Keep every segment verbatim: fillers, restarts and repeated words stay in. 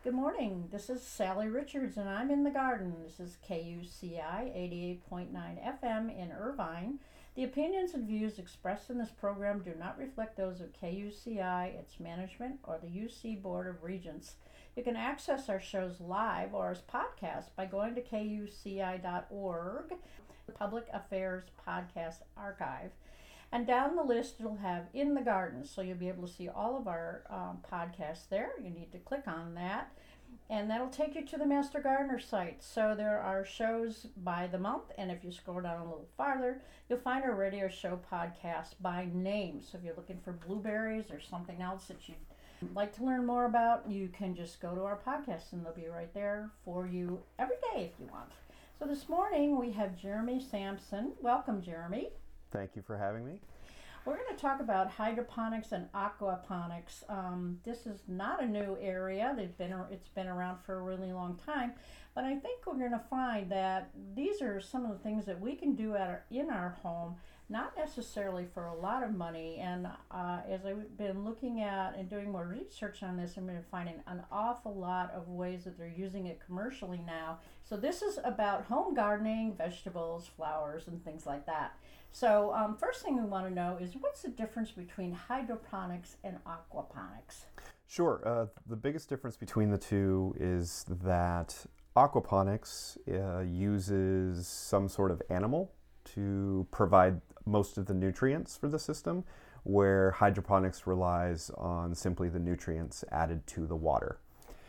Good morning. This is Sally Richards, and I'm in the garden. This is K U C I eighty-eight point nine F M in Irvine. The opinions and views expressed in this program do not reflect those of K U C I, its management, or the U C Board of Regents. You can access our shows live or as podcasts by going to K U C I dot org, the Public Affairs Podcast Archive. And down the list, it'll have In the Garden, so you'll be able to see all of our um, podcasts there. You need to click on that, and that'll take you to the Master Gardener site. So there are shows by the month, and if you scroll down a little farther, you'll find our radio show podcast by name. So if you're looking for blueberries or something else that you'd like to learn more about, you can just go to our podcast, and they'll be right there for you every day if you want. So this morning, we have Jeremy Sampson. Welcome, Jeremy. Thank you for having me. We're going to talk about hydroponics and aquaponics. Um, this is not a new area. They've been, it's been around for a really long time. But I think we're going to find that these are some of the things that we can do at our, in our home, not necessarily for a lot of money. And uh, as I've been looking at and doing more research on this, I'm going to find an awful lot of ways that they're using it commercially now. So this is about home gardening, vegetables, flowers, and things like that. So um, first thing we want to know is what's the difference between hydroponics and aquaponics? Sure. Uh, the biggest difference between the two is that aquaponics uh, uses some sort of animal to provide most of the nutrients for the system, where hydroponics relies on simply the nutrients added to the water.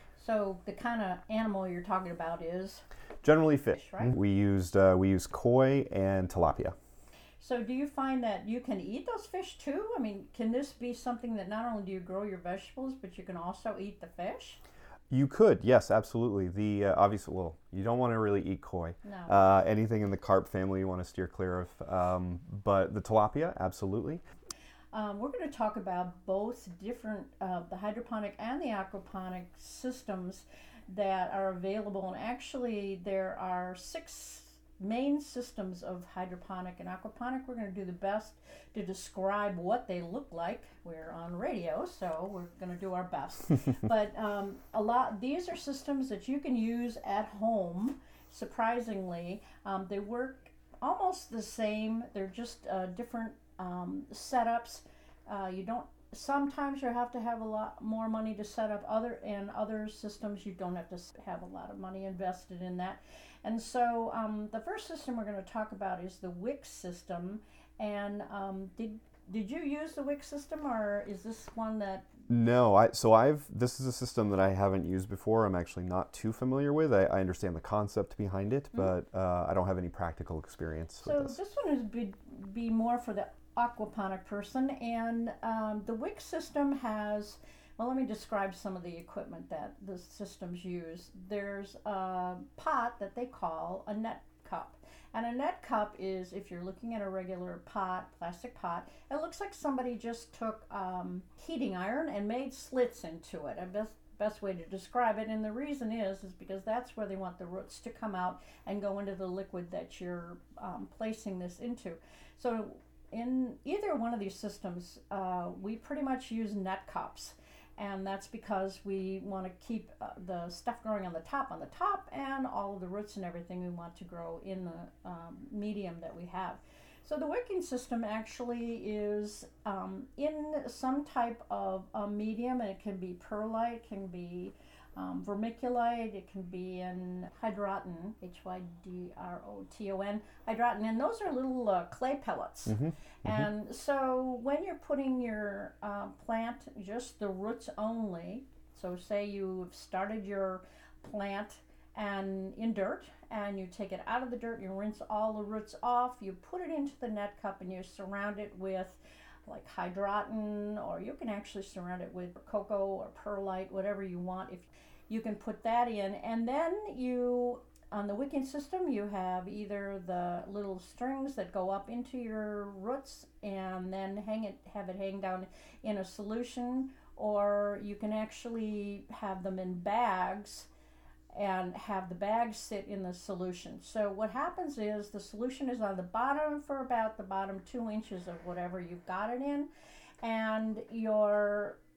So the kind of animal you're talking about is? Generally fish. fish right? We used uh, we use koi and tilapia. So do you find that you can eat those fish too? I mean, can this be something that not only do you grow your vegetables, but you can also eat the fish? You could, yes, absolutely. The uh, obviously, well, you don't want to really eat koi. No. Uh, anything in the carp family you want to steer clear of. Um, but the tilapia, absolutely. Um, we're going to talk about both different, uh, the hydroponic and the aquaponic systems that are available. And actually, there are six main systems of hydroponic and aquaponic. We're going to do the best to describe what they look like. We're on radio, so we're going to do our best. But um, a lot these are systems that you can use at home. Surprisingly, um, they work almost the same. They're just uh, different um, setups. Uh, you don't. Sometimes you have to have a lot more money to set up other and other systems you don't have to have a lot of money invested in that. And so um, the first system we're going to talk about is the Wix system. And um, did did you use the Wix system, or is this one that? No, I so I've this is a system that I haven't used before. I'm actually not too familiar with. I, I understand the concept behind it, mm-hmm. but uh, I don't have any practical experience so with this. So this one is be, be more for the aquaponic person, and um, the Wix system has, well, let me describe some of the equipment that the systems use. There's a pot that they call a net cup, and a net cup is, if you're looking at a regular pot, plastic pot, it looks like somebody just took um, heating iron and made slits into it. And best best way to describe it, and the reason is is because that's where they want the roots to come out and go into the liquid that you're um, placing this into. So in either one of these systems, uh, we pretty much use net cups, and that's because we want to keep uh, the stuff growing on the top on the top, and all of the roots and everything we want to grow in the um, medium that we have. So the wicking system actually is um, in some type of a medium, and it can be perlite, can be Um, vermiculite, it can be in hydroton, H Y D R O T O N, hydroton, and those are little uh, clay pellets. Mm-hmm. And Mm-hmm. so when you're putting your uh, plant, just the roots only, so say you've started your plant and in dirt, and you take it out of the dirt, you rinse all the roots off, you put it into the net cup, and you surround it with like hydroton, or you can actually surround it with cocoa or perlite, whatever you want. If you can put that in, and then you, on the wicking system, you have either the little strings that go up into your roots and then hang it, have it hang down in a solution, or you can actually have them in bags and have the bag sit in the solution. So what happens is the solution is on the bottom for about the bottom two inches of whatever you've got it in, and your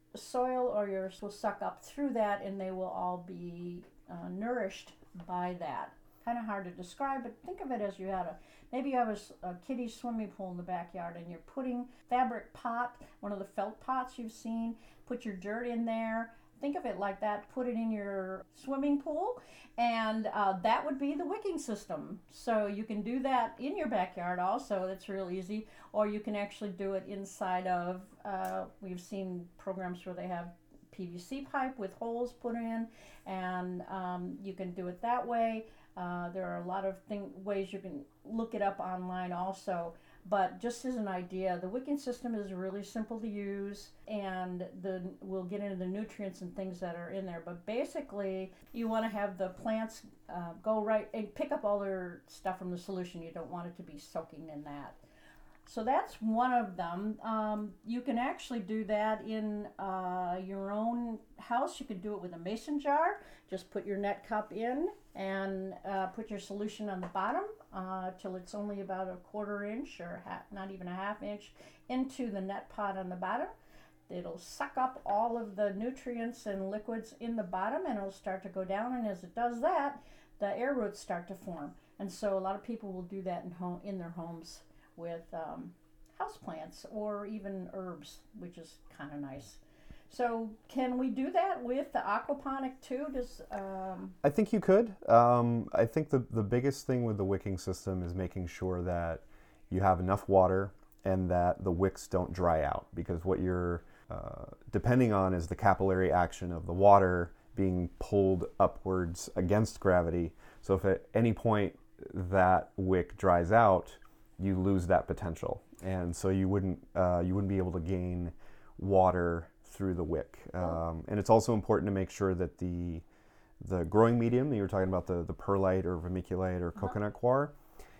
soil or yours will suck up through that, and they will all be uh, nourished by that. Kind of hard to describe, but think of it as you had a, maybe you have a, s- a kiddie swimming pool in the backyard, and you're putting fabric pot, one of the felt pots you've seen, put your dirt in there. Think of it like that, put it in your swimming pool, and uh, that would be the wicking system. So you can do that in your backyard also, that's real easy, or you can actually do it inside of, uh, we've seen programs where they have P V C pipe with holes put in, and um, you can do it that way. Uh, there are a lot of thing, ways you can look it up online also. But just as an idea, the wicking system is really simple to use, and the we'll get into the nutrients and things that are in there. But basically, you want to have the plants uh, go right and pick up all their stuff from the solution. You don't want it to be soaking in that. So that's one of them. Um, you can actually do that in uh, your own house. You could do it with a mason jar. Just put your net cup in and uh, put your solution on the bottom uh, till it's only about a quarter inch or half, not even a half inch into the net pot on the bottom. It'll suck up all of the nutrients and liquids in the bottom, and it'll start to go down. And as it does that, the air roots start to form. And so a lot of people will do that in home in their homes with um, houseplants or even herbs, which is kind of nice. So can we do that with the aquaponic too? Does um... I think you could. Um, I think the, the biggest thing with the wicking system is making sure that you have enough water and that the wicks don't dry out, because what you're uh, depending on is the capillary action of the water being pulled upwards against gravity. So if at any point that wick dries out, you lose that potential, and so you wouldn't uh, you wouldn't be able to gain water through the wick. Um, and it's also important to make sure that the the growing medium that you were talking about, the the perlite or vermiculite or Uh-huh. coconut coir,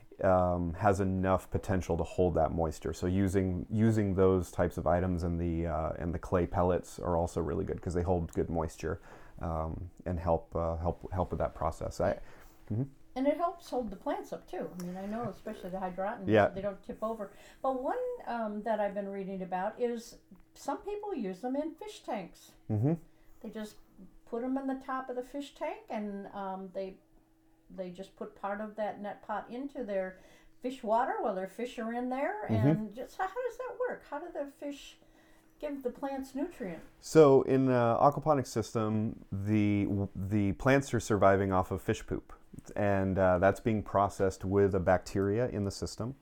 um, has enough potential to hold that moisture. So using using those types of items, and the uh, and the clay pellets are also really good because they hold good moisture um, and help uh, help help with that process. I, mhm. And it helps hold the plants up too. I mean, I know, especially the hydrangeas, Yeah. they don't tip over. But one um, that I've been reading about is some people use them in fish tanks. Mm-hmm. They just put them in the top of the fish tank, and um, they they just put part of that net pot into their fish water while their fish are in there. Mm-hmm. And just how does that work? How do the fish give the plants nutrient? So in the aquaponics system, the the plants are surviving off of fish poop, and uh, that's being processed with a bacteria in the system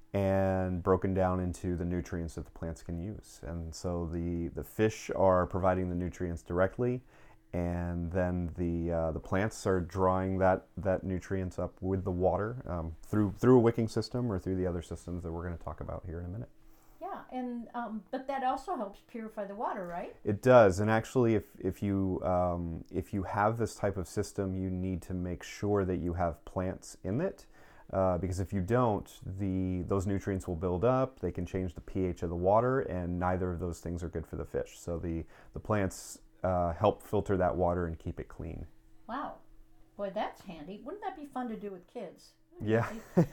and broken down into the nutrients that the plants can use. And so the, the fish are providing the nutrients directly, and then the uh, the plants are drawing that, that nutrients up with the water um, through through a wicking system or through the other systems that we're going to talk about here in a minute. Yeah, and um, but that also helps purify the water, right? It does, and actually, if if you um, if you have this type of system, you need to make sure that you have plants in it, uh, because if you don't, the those nutrients will build up. They can change the pH of the water, and neither of those things are good for the fish. So the the plants uh, help filter that water and keep it clean. Wow, boy, that's handy. Wouldn't that be fun to do with kids? Yeah,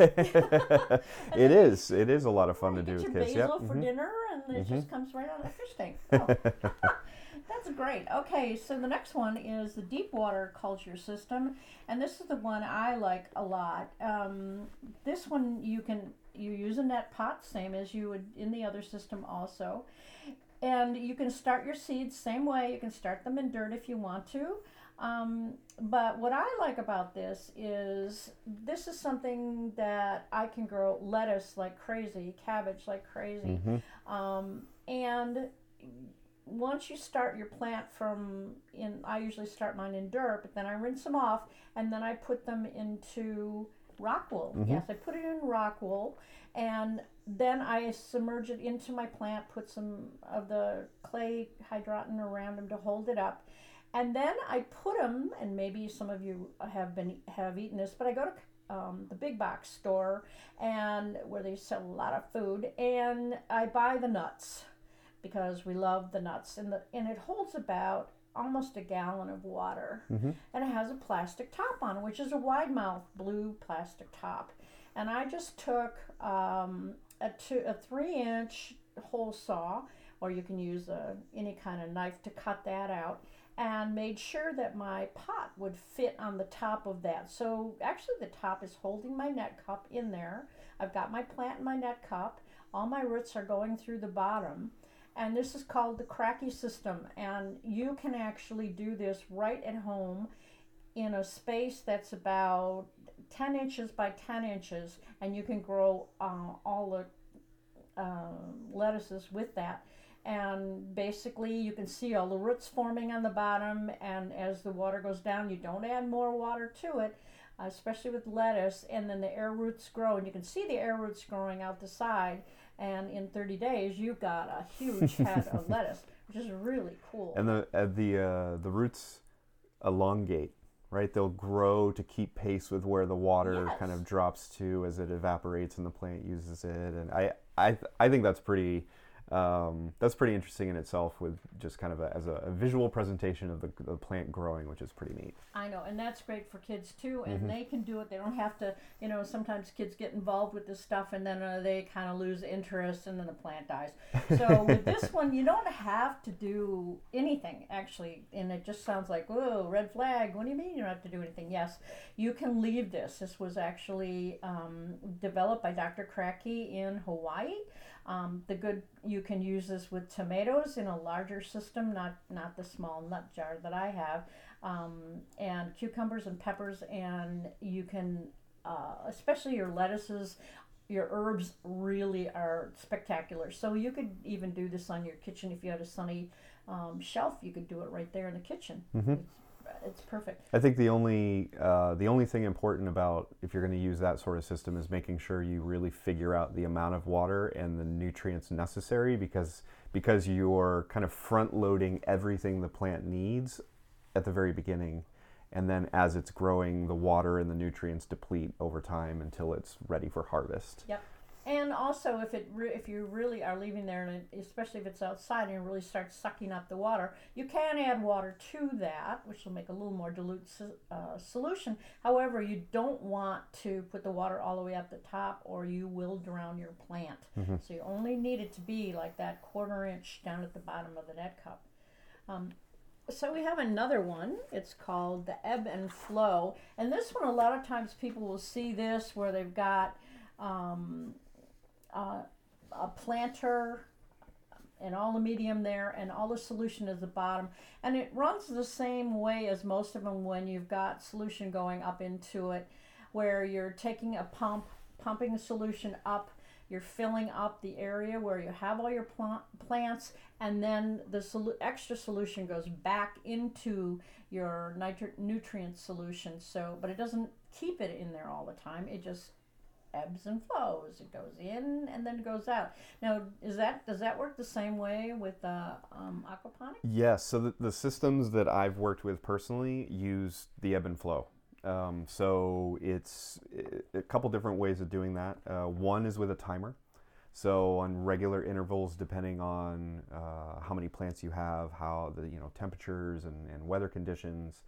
it is. It is a lot of fun Well, to you do get with your kids. basil Yep. for Mhm. dinner, and it Mhm. just comes right out of the fish tank. Oh. That's great. Okay, so the next one is the deep water culture system, and this is the one I like a lot. Um, this one you can you use a net pot, same as you would in the other system also, and you can start your seeds same way. You can start them in dirt if you want to. Um, but what I like about this is this is something that I can grow lettuce like crazy, cabbage like crazy. Mhm. Um, and once you start your plant from in, I usually start mine in dirt, but then I rinse them off, and then I put them into rock wool. Mhm. Yes, I put it in rock wool, and then I submerge it into my plant, put some of the clay hydroton around them to hold it up. And then I put them, and maybe some of you have been have eaten this, but I go to um, the big box store, and where they sell a lot of food, and I buy the nuts because we love the nuts, and the and it holds about almost a gallon of water, Mhm. and it has a plastic top on it, which is a wide mouth blue plastic top. And I just took um, a two a three inch hole saw or you can use a, any kind of knife to cut that out, and made sure that my pot would fit on the top of that. So actually the top is holding my net cup in there. I've got my plant in my net cup. All my roots are going through the bottom. And this is called the Cracky system. And you can actually do this right at home in a space that's about ten inches by ten inches. And you can grow uh, all the uh, lettuces with that. And basically you can see all the roots forming on the bottom, and as the water goes down, you don't add more water to it, especially with lettuce, and then the air roots grow, and you can see the air roots growing out the side, and in thirty days you've got a huge head of lettuce, which is really cool. And the uh, the uh, the roots elongate, right? They'll grow to keep pace with where the water Yes. kind of drops to as it evaporates and the plant uses it. And I I I think that's pretty um, that's pretty interesting in itself, with just kind of a, as a, a visual presentation of the, the plant growing, which is pretty neat. I know, and that's great for kids too, and Mhm. they can do it. They don't have to, you know, sometimes kids get involved with this stuff and then uh, they kind of lose interest and then the plant dies. So with this one, you don't have to do anything, actually, and it just sounds like, whoa, red flag. What do you mean you don't have to do anything? Yes, you can leave this. This was actually um, developed by Doctor Cracky in Hawaii. Um, the good, you can use this with tomatoes in a larger system, not not the small nut jar that I have, um, and cucumbers and peppers, and you can, uh, especially your lettuces, your herbs really are spectacular. So you could even do this on your kitchen if you had a sunny um, shelf. You could do it right there in the kitchen. Mm-hmm. It's, it's perfect. I think the only uh, the only thing important about if you're going to use that sort of system is making sure you really figure out the amount of water and the nutrients necessary, because because you're kind of front loading everything the plant needs at the very beginning, and then as it's growing, the water and the nutrients deplete over time until it's ready for harvest. Yep. And also, if it re- if you really are leaving there, and it, especially if it's outside and it really starts sucking up the water, you can add water to that, which will make a little more dilute so- uh, solution. However, you don't want to put the water all the way up the top, or you will drown your plant. Mm-hmm. So you only need it to be like that quarter inch down at the bottom of the net cup. Um, So we have another one. It's called the Ebb and Flow. And this one, a lot of times people will see this where they've got um, uh, a planter and all the medium there, and all the solution is the bottom. And it runs the same way as most of them when you've got solution going up into it, where you're taking a pump, pumping the solution up, you're filling up the area where you have all your plant, plants, and then the solu- extra solution goes back into your nitri- nutrient solution. So, but it doesn't keep it in there all the time. It just ebbs and flows. It goes in and then goes out. Now, is that does that work the same way with uh, um, aquaponics? Yes, so the, the systems that I've worked with personally use the ebb and flow. Um, so it's a couple different ways of doing that. Uh, one is with a timer. So on regular intervals, depending on uh, how many plants you have, how the you know temperatures and, and weather conditions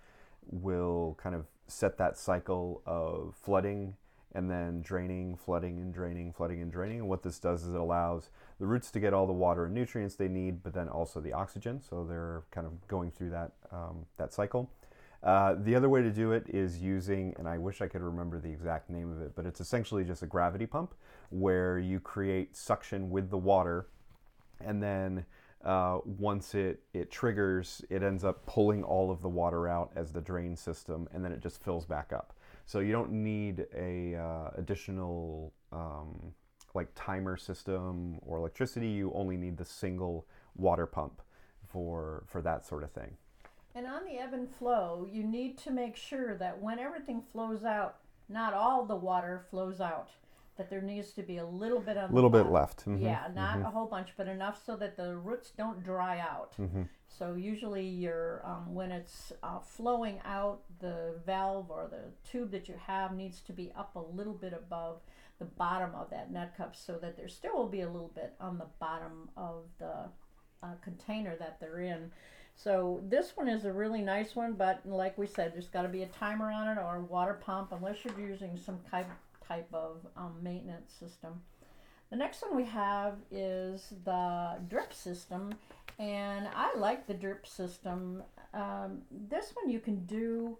will kind of set that cycle of flooding and then draining, flooding and draining, flooding and draining. And what this does is it allows the roots to get all the water and nutrients they need, but then also the oxygen. So they're kind of going through that um, that cycle. Uh, the other way to do it is using, and I wish I could remember the exact name of it, but it's essentially just a gravity pump where you create suction with the water, and then uh, once it, it triggers, it ends up pulling all of the water out as the drain system, and then it just fills back up. So you don't need a uh, additional um, like timer system or electricity. You only need the single water pump for for that sort of thing. And on the ebb and flow, you need to make sure that when everything flows out, not all the water flows out. That there needs to be a little bit on A little the bit bottom. left. Mm-hmm. Yeah, not mm-hmm. a whole bunch, but enough so that the roots don't dry out. Mm-hmm. So usually you're, um, when it's uh, flowing out, the valve or the tube that you have needs to be up a little bit above the bottom of that net cup, so that there still will be a little bit on the bottom of the uh, container that they're in. So this one is a really nice one, but like we said, there's got to be a timer on it or a water pump, unless you're using some type type of um, maintenance system. The next one we have is the drip system, and I like the drip system. Um, this one you can do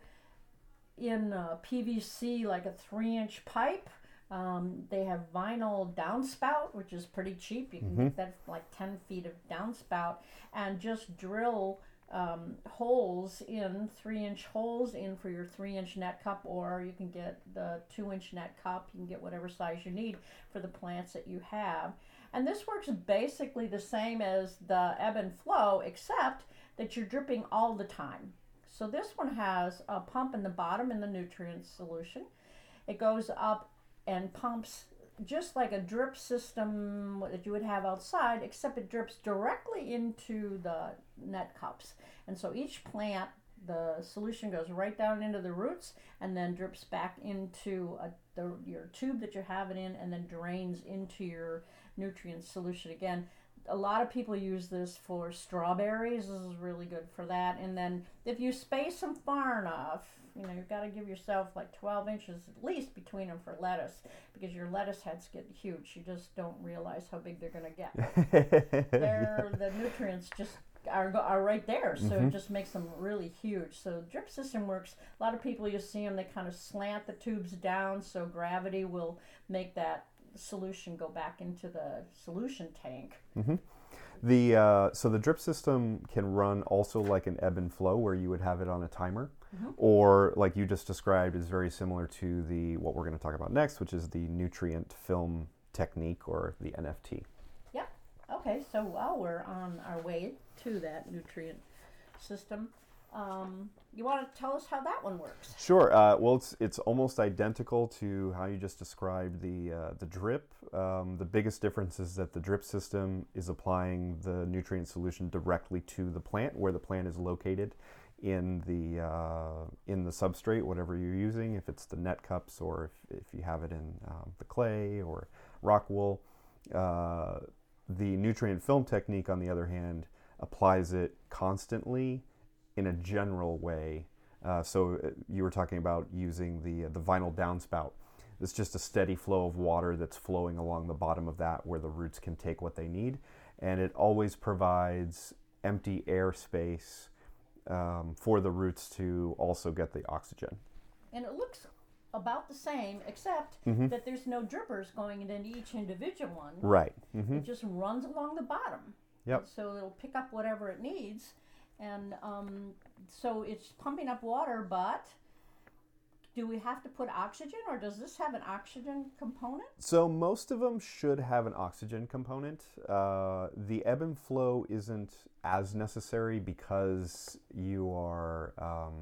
in uh, P V C, like a three inch pipe. Um, they have vinyl downspout, which is pretty cheap. You can Mm-hmm. get that for like ten feet of downspout, and just drill um, holes in, three inch holes in for your three inch net cup, or you can get the two inch net cup. You can get whatever size you need for the plants that you have. And this works basically the same as the ebb and flow, except that you're dripping all the time. So this one has a pump in the bottom in the nutrient solution. It goes up and pumps just like a drip system that you would have outside, except it drips directly into the net cups. And so each plant, the solution goes right down into the roots and then drips back into a, the, your tube that you have it in, and then drains into your nutrient solution again. A lot of people use this for strawberries. This is really good for that. And then if you space them far enough, you know, you've got to give yourself like twelve inches at least between them for lettuce, because your lettuce heads get huge. You just don't realize how big they're going to get. They're, the nutrients just are, are right there, so Mm-hmm. it just makes them really huge. So the drip system works. A lot of people, you see them, they kind of slant the tubes down so gravity will make that solution go back into the solution tank. Mm-hmm. The uh, so the drip system can run also like an ebb and flow, where you would have it on a timer, Mm-hmm. or like you just described, is very similar to the what we're going to talk about next, which is the nutrient film technique, or the N F T. Yep. Okay, so while we're on our way to that nutrient system, um, you want to tell us how that one works? Sure. Uh, well, it's it's almost identical to how you just described the uh, the drip. Um, the biggest difference is that the drip system is applying the nutrient solution directly to the plant, where the plant is located in the uh, in the substrate, whatever you're using. If it's the net cups, or if, if you have it in um, the clay or rock wool. Uh, the nutrient film technique, on the other hand, applies it constantly in a general way. Uh, so uh, you were talking about using the uh, the vinyl downspout. It's just a steady flow of water that's flowing along the bottom of that, where the roots can take what they need, and it always provides empty air space um, for the roots to also get the oxygen. And it looks about the same, except Mm-hmm. that there's no drippers going into each individual one. Right. Mm-hmm. It just runs along the bottom. Yep. So it'll pick up whatever it needs. And um, so it's pumping up water, but do we have to put oxygen, or does this have an oxygen component? So most of them should have an oxygen component. Uh, the ebb and flow isn't as necessary, because you are um,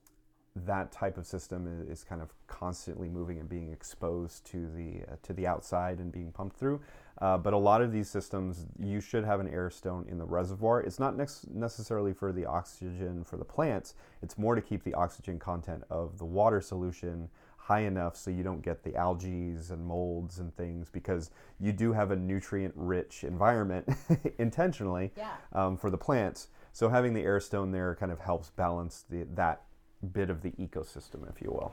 that type of system is, is kind of constantly moving and being exposed to the uh, to the outside and being pumped through. Uh, but a lot of these systems, you should have an air stone in the reservoir. It's not nex- necessarily for the oxygen for the plants. It's more to keep the oxygen content of the water solution high enough so you don't get the algae and molds and things, because you do have a nutrient-rich environment intentionally Yeah. um, for the plants. So having the air stone there kind of helps balance the, that bit of the ecosystem, if you will.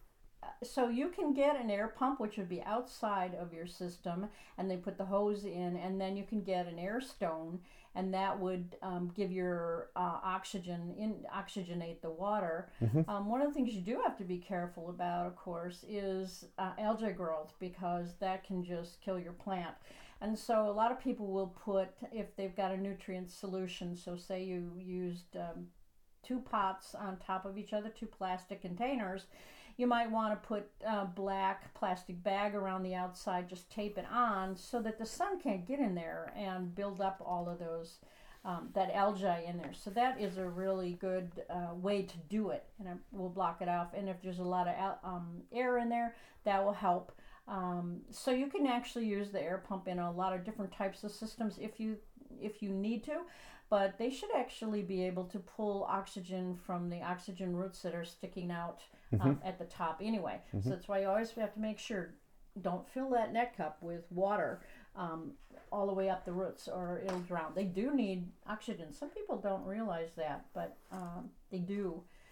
So you can get an air pump, which would be outside of your system, and they put the hose in, and then you can get an air stone, and that would um, give your uh, oxygen, in, oxygenate the water. Mm-hmm. Um, one of the things you do have to be careful about, of course, is uh, algae growth, because that can just kill your plant. And so a lot of people will put, if they've got a nutrient solution, so say you used um, two pots on top of each other, two plastic containers, you might want to put a black plastic bag around the outside, just tape it on so that the sun can't get in there and build up all of those, um, that algae in there. So that is a really good uh, way to do it, and it will block it off. And if there's a lot of al- um, air in there, that will help. Um, so you can actually use the air pump in a lot of different types of systems if you if you need to. But they should actually be able to pull oxygen from the oxygen roots that are sticking out um, at the top anyway. Mm-hmm. So that's why you always have to make sure, don't fill that net cup with water um, all the way up the roots, or it'll drown. They do need oxygen. Some people don't realize that, but um, they do.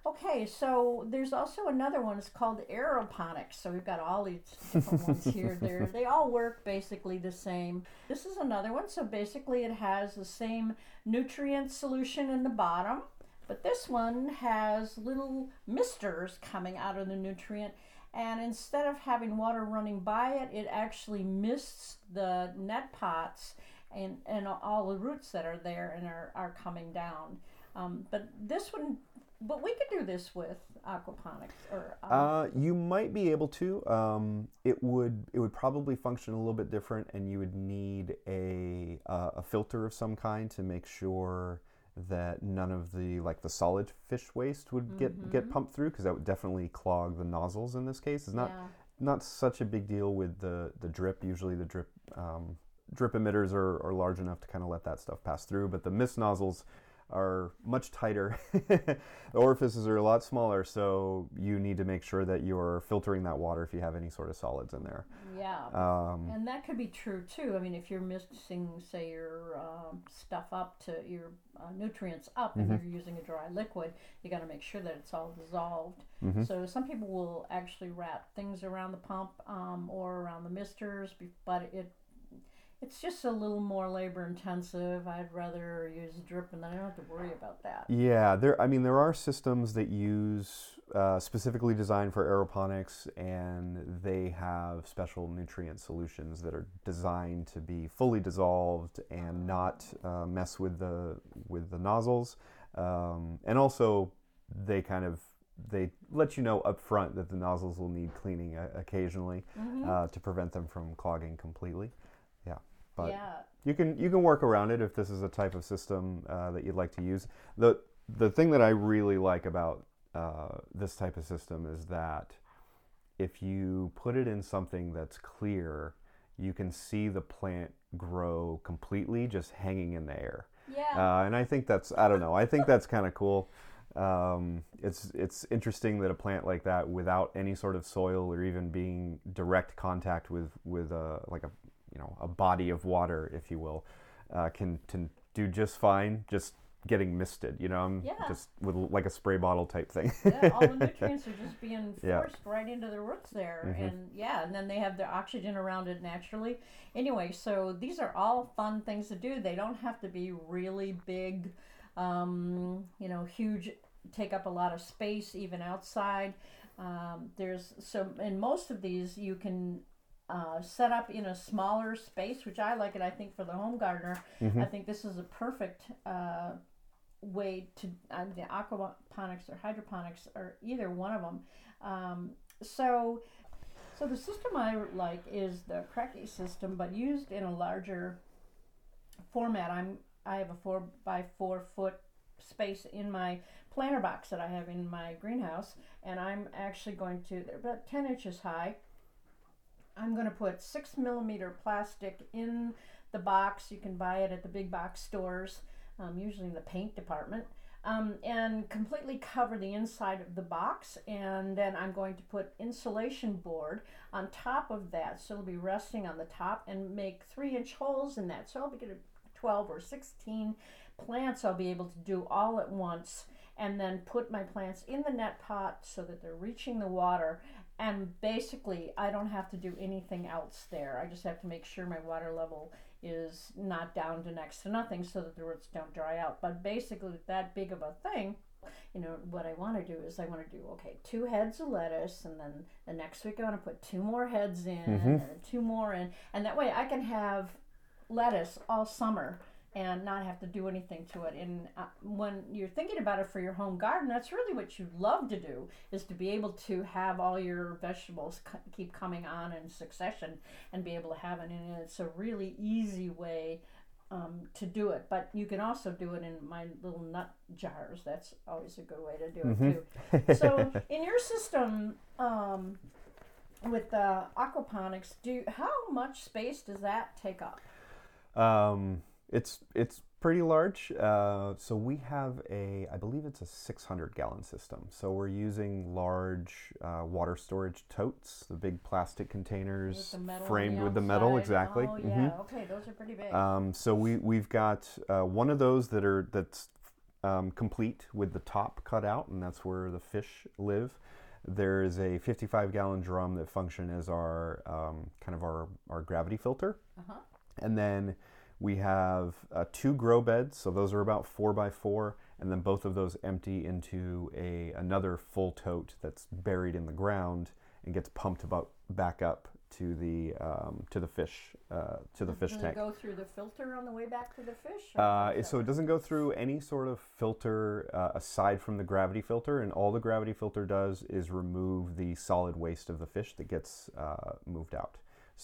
Okay, so there's also another one. It's called aeroponics. So we've got all these different ones here. There, they all work basically the same. This is another one. So basically, it has the same nutrient solution in the bottom, but this one has little misters coming out of the nutrient. And instead of having water running by it, it actually mists the net pots and, and all the roots that are there and are, are coming down. Um, but this one, but we could do this with aquaponics, or um, Uh, you might be able to. Um, it would it would probably function a little bit different, and you would need a uh, a filter of some kind to make sure that none of the like the solid fish waste would get Mhm. get pumped through, because that would definitely clog the nozzles. In this case, it's not yeah. not such a big deal with the the drip. Usually, the drip um, drip emitters are, are large enough to kind of let that stuff pass through, but the mist nozzles are much tighter. The orifices are a lot smaller, so you need to make sure that you're filtering that water if you have any sort of solids in there. Yeah, Um, and that could be true too. I mean, if you're mixing, say, your um, stuff up to your uh, nutrients up, and Mhm. you're using a dry liquid, you got to make sure that it's all dissolved. mhm. So some people will actually wrap things around the pump um, or around the misters, be- but it it's just a little more labor intensive. I'd rather use a drip, and then I don't have to worry about that. Yeah, there. I mean, there are systems that use uh, specifically designed for aeroponics, and they have special nutrient solutions that are designed to be fully dissolved and not uh, mess with the with the nozzles. Um, and also, they kind of they let you know up front that the nozzles will need cleaning uh, occasionally Mm-hmm. uh, to prevent them from clogging completely. Yeah, but. Yeah. You can you can work around it if this is a type of system uh, that you'd like to use. the The thing that I really like about uh, this type of system is that if you put it in something that's clear, you can see the plant grow completely just hanging in the air. Yeah. Uh, and I think that's I don't know I think that's kind of cool. Um, it's it's interesting that a plant like that, without any sort of soil or even being direct contact with with a like a you know, a body of water, if you will, uh, can can do just fine, just getting misted. You know, I'm Yeah. just with like a spray bottle type thing. Yeah, all the nutrients are just being Yeah. forced right into the roots there. Mhm. And yeah, and then they have the oxygen around it naturally. Anyway, so these are all fun things to do. They don't have to be really big, um, you know, huge, take up a lot of space even outside. Um, there's so in most of these you can uh, set up in a smaller space, which I like it. I think for the home gardener, Mhm. I think this is a perfect uh, way to uh, the aquaponics or hydroponics or either one of them. Um, so, so the system I like is the Cracky system, but used in a larger format. I'm I have a four by four foot space in my planter box that I have in my greenhouse, and I'm actually going to, they're about ten inches high. I'm going to put six millimeter plastic in the box. You can buy it at the big box stores, um, usually in the paint department, um, and completely cover the inside of the box. And then I'm going to put insulation board on top of that, so it'll be resting on the top, and make three inch holes in that. So I'll be getting twelve or sixteen plants I'll be able to do all at once, and then put my plants in the net pot so that they're reaching the water. And basically, I don't have to do anything else there. I just have to make sure my water level is not down to next to nothing so that the roots don't dry out. But basically, with that big of a thing, you know, what I want to do is I want to do, okay, two heads of lettuce, and then the next week I want to put two more heads in, Mhm. and then two more in. And that way I can have lettuce all summer and not have to do anything to it. And uh, when you're thinking about it for your home garden, that's really what you love to do, is to be able to have all your vegetables c- keep coming on in succession and be able to have it. And it's a really easy way um, to do it. But you can also do it in my little nut jars. That's always a good way to do it Mhm. too. So in your system, um, with the aquaponics, do how much space does that take up? Um, it's it's pretty large. Uh, so we have a, I believe it's a six hundred gallon system. So we're using large uh, water storage totes, the big plastic containers With the metal on framed the with the metal, outside. exactly. Oh yeah, Mhm. okay, those are pretty big. Um, so we we've got uh, one of those that are that's um, complete with the top cut out, and that's where the fish live. There is a fifty-five gallon drum that function as our um, kind of our, our gravity filter. Uh-huh. And then we have uh, two grow beds, so those are about four by four, and then both of those empty into a another full tote that's buried in the ground and gets pumped about back up to the um, to the fish uh, to the fish Does tank. it go through the filter on the way back to the fish? or Uh, does so that- it doesn't go through any sort of filter uh, aside from the gravity filter, and all the gravity filter does is remove the solid waste of the fish that gets uh, moved out.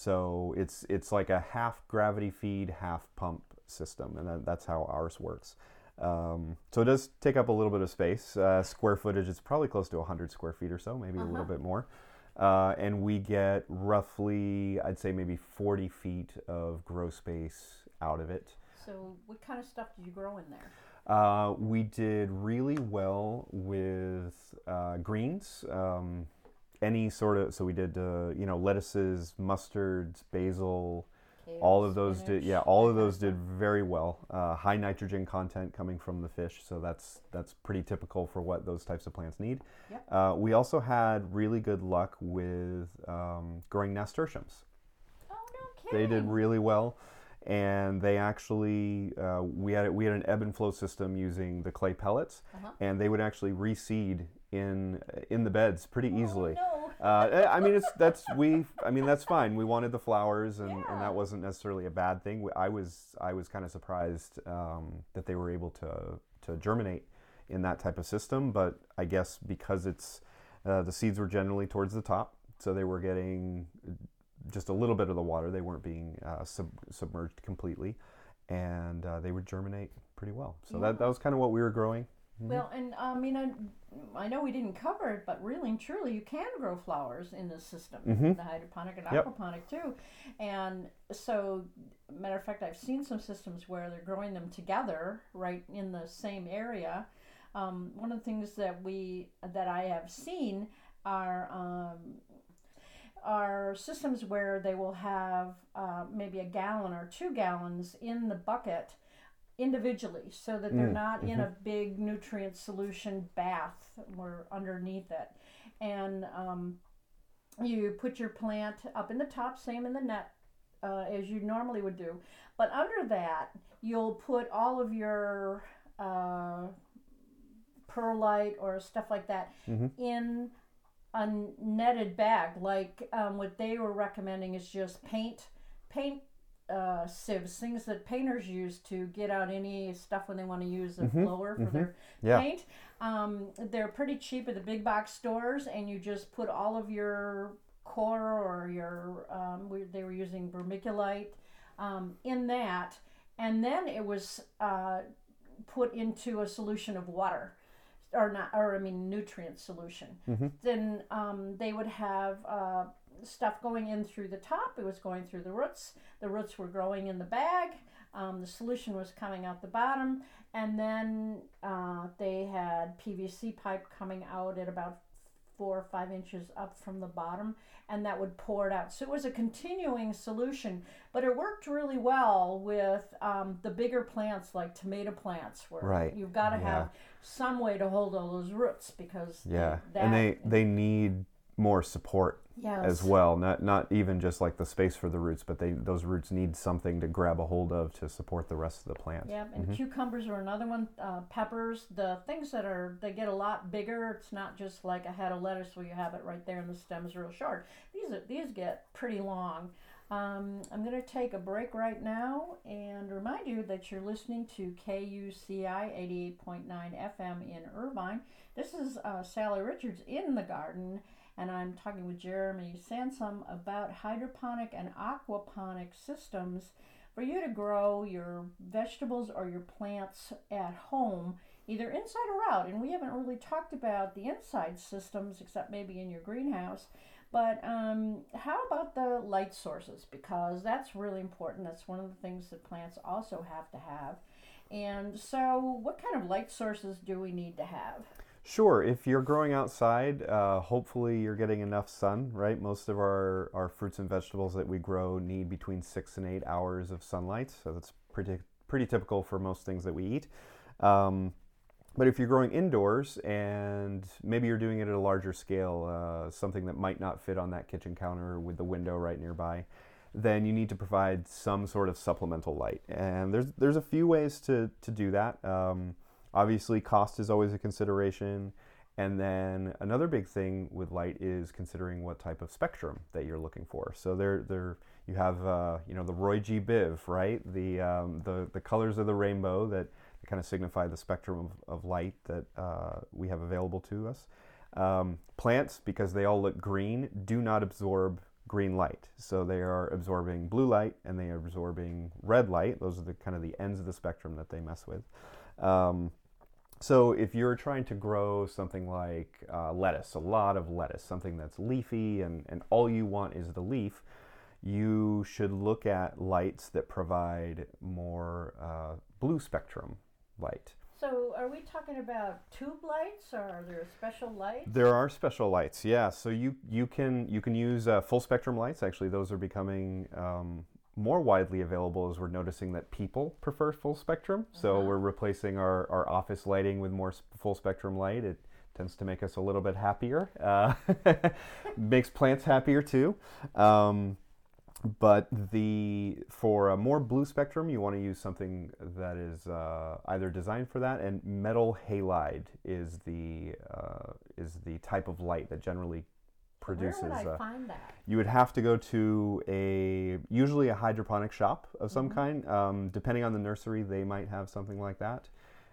So it's it's like a half gravity feed, half pump system, and that, that's how ours works. Um, so it does take up a little bit of space. Uh, square footage, it's probably close to one hundred square feet or so, maybe a little Uh-huh. bit more. Uh, and we get roughly, I'd say maybe forty feet of grow space out of it. So what kind of stuff did you grow in there? Uh, we did really well with uh, greens. Um, any sort of, so we did, uh, you know, lettuces, mustards, basil, Kale, all of those spinach, did, yeah, all of that kind those did stuff? very well. Uh, high nitrogen content coming from the fish, so that's that's pretty typical for what those types of plants need. Yep. Uh, we also had really good luck with um, growing nasturtiums. Oh, no kidding. They did really well, and they actually uh, we had we had an ebb and flow system using the clay pellets, Uh-huh. and they would actually reseed in in the beds pretty easily. Oh, no. Uh, I mean, it's that's we. I mean, that's fine. We wanted the flowers, and, and Yeah. that wasn't necessarily a bad thing. We- I was I was kind of surprised um, that they were able to to germinate in that type of system. But I guess because it's uh, the seeds were generally towards the top, so they were getting just a little bit of the water. They weren't being uh, sub, submerged completely, and uh, they would germinate pretty well. So Yeah. that that was kind of what we were growing. Well, and I mean, I, I know we didn't cover it, but really and truly, you can grow flowers in this system, Mhm. the hydroponic and Yep. aquaponic too. And so, matter of fact, I've seen some systems where they're growing them together right in the same area. Um, one of the things that we that I have seen are um, are systems where they will have uh, maybe a gallon or two gallons in the bucket individually, so that they're Mm, not in a big nutrient solution bath or underneath it. And um, you put your plant up in the top, same in the net uh, as you normally would do, but under that you'll put all of your uh, perlite or stuff like that Mhm. in a netted bag. Like um, what they were recommending is just paint paint uh, sieves, things that painters use to get out any stuff when they want to use a Mhm, blower for mhm. their Yeah. paint. Um, they're pretty cheap at the big box stores, and you just put all of your core or your um, we, they were using vermiculite um, in that, and then it was uh, put into a solution of water, or not, or I mean nutrient solution. Mhm. Then um, they would have uh, stuff going in through the top. It was going through the roots. The roots were growing in the bag. Um, the solution was coming out the bottom, and then uh, they had P V C pipe coming out at about four or five inches up from the bottom, and that would pour it out. So it was a continuing solution, but it worked really well with um, the bigger plants like tomato plants, where Right. you've got to Yeah. have some way to hold all those roots, because Yeah, that, and they they need more support yes. as well. Not not even just like the space for the roots, but they those roots need something to grab a hold of to support the rest of the plant. Yeah, and cucumbers are another one. Uh, peppers, the things that are they get a lot bigger. It's not just like a head of lettuce where you have it right there and the stem's real short. These are these get pretty long. Um, I'm going to take a break right now and remind you that you're listening to K U C I eighty-eight point nine F M in Irvine. This is uh, Sally Richards in the garden, and I'm talking with Jeremy Sansom about hydroponic and aquaponic systems for you to grow your vegetables or your plants at home, either inside or out. And we haven't really talked about the inside systems except maybe in your greenhouse. But um, how about the light sources? Because that's really important. That's one of the things that plants also have to have. And so what kind of light sources do we need to have? Sure, if you're growing outside, uh, hopefully you're getting enough sun, right? Most of our, our fruits and vegetables that we grow need between six and eight hours of sunlight, so that's pretty pretty typical for most things that we eat. Um, But if you're growing indoors and maybe you're doing it at a larger scale, uh, something that might not fit on that kitchen counter with the window right nearby, then you need to provide some sort of supplemental light. And there's there's a few ways to, to do that. Um, obviously, cost is always a consideration. And then another big thing with light is considering what type of spectrum that you're looking for. So there, there you have uh, you know the Roy G. Biv, right? The um, the the colors of the rainbow that kind of signify the spectrum of, of light that uh, we have available to us. Um, plants, because they all look green, do not absorb green light. So they are absorbing blue light and they are absorbing red light. Those are the kind of the ends of the spectrum that they mess with. Um, so if you're trying to grow something like uh, lettuce, a lot of lettuce, something that's leafy and, and all you want is the leaf, you should look at lights that provide more uh, blue spectrum light. So are we talking about tube lights, or are there special lights? There are special lights, yeah. So you you can you can use uh, full spectrum lights. Actually, those are becoming um, more widely available as we're noticing that people prefer full spectrum. So Uh-huh. we're replacing our, our office lighting with more s- full spectrum light. It tends to make us a little bit happier. Uh, makes plants happier too. Um, But the for a more blue spectrum, you want to use something that is uh, either designed for that, and metal halide is the uh, is the type of light that generally produces. Where would I uh, find that? you would have to go to a usually a hydroponic shop of some Mhm. kind. Um, depending on the nursery, they might have something like that.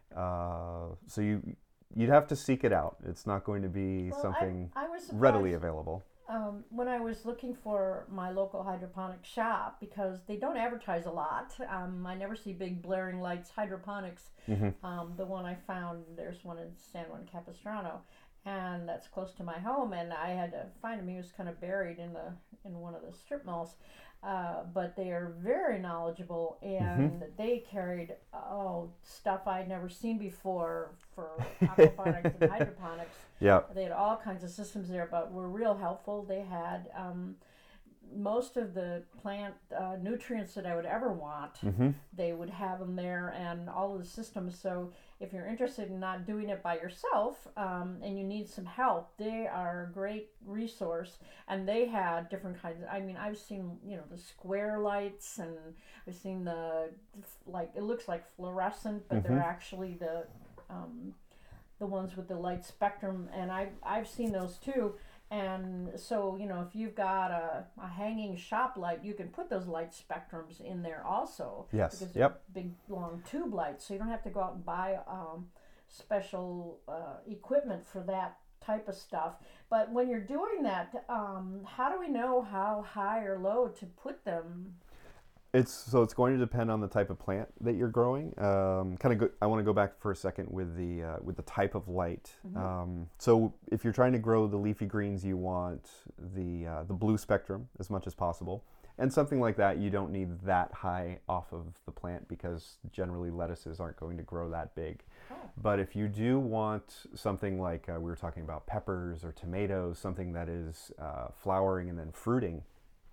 Uh, so you you'd have to seek it out. It's not going to be Well, something I, I was readily surprised, available. um, when I was looking for my local hydroponic shop, because they don't advertise a lot. Um, I never see big blaring lights, hydroponics. Hmm. Um, the one I found, there's one in San Juan Capistrano, and that's close to my home. And I had to find him. He was kind of buried in the in one of the strip malls. Uh, but they are very knowledgeable, and they carried oh stuff I'd never seen before for aquaponics and hydroponics. Yeah. They had all kinds of systems there, but were real helpful. They had um, most of the plant uh, nutrients that I would ever want. Hmm. They would have them there, and all of the systems. So if you're interested in not doing it by yourself, um, and you need some help, they are a great resource. And they had different kinds. I mean, I've seen, you know, the square lights, and I've seen the, like, it looks like fluorescent, but Mhm. they're actually the um, the ones with the light spectrum, and I've, I've seen those too. And so, you know, if you've got a, a hanging shop light, you can put those light spectrums in there also. Yes. Because they're Yep. big, long tube lights, so you don't have to go out and buy um, special uh, equipment for that type of stuff. But when you're doing that, um, how do we know how high or low to put them? It's so it's going to depend on the type of plant that you're growing. Um, kind of, go, I want to go back for a second with the uh, with the type of light. Mhm. Um, so if you're trying to grow the leafy greens, you want the uh, the blue spectrum as much as possible. And something like that, you don't need that high off of the plant because generally lettuces aren't going to grow that big. Oh. But if you do want something like uh, we were talking about peppers or tomatoes, something that is uh, flowering and then fruiting,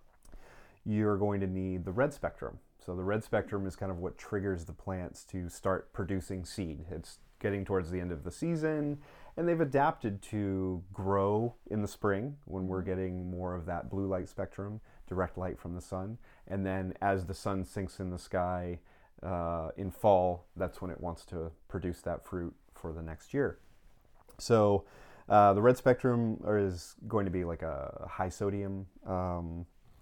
you're going to need the red spectrum. So the red spectrum is kind of what triggers the plants to start producing seed. It's getting towards the end of the season, and they've adapted to grow in the spring when we're getting more of that blue light spectrum, direct light from the sun. And then as the sun sinks in the sky uh, in fall, that's when it wants to produce that fruit for the next year. So uh, the red spectrum is going to be like a high sodium um,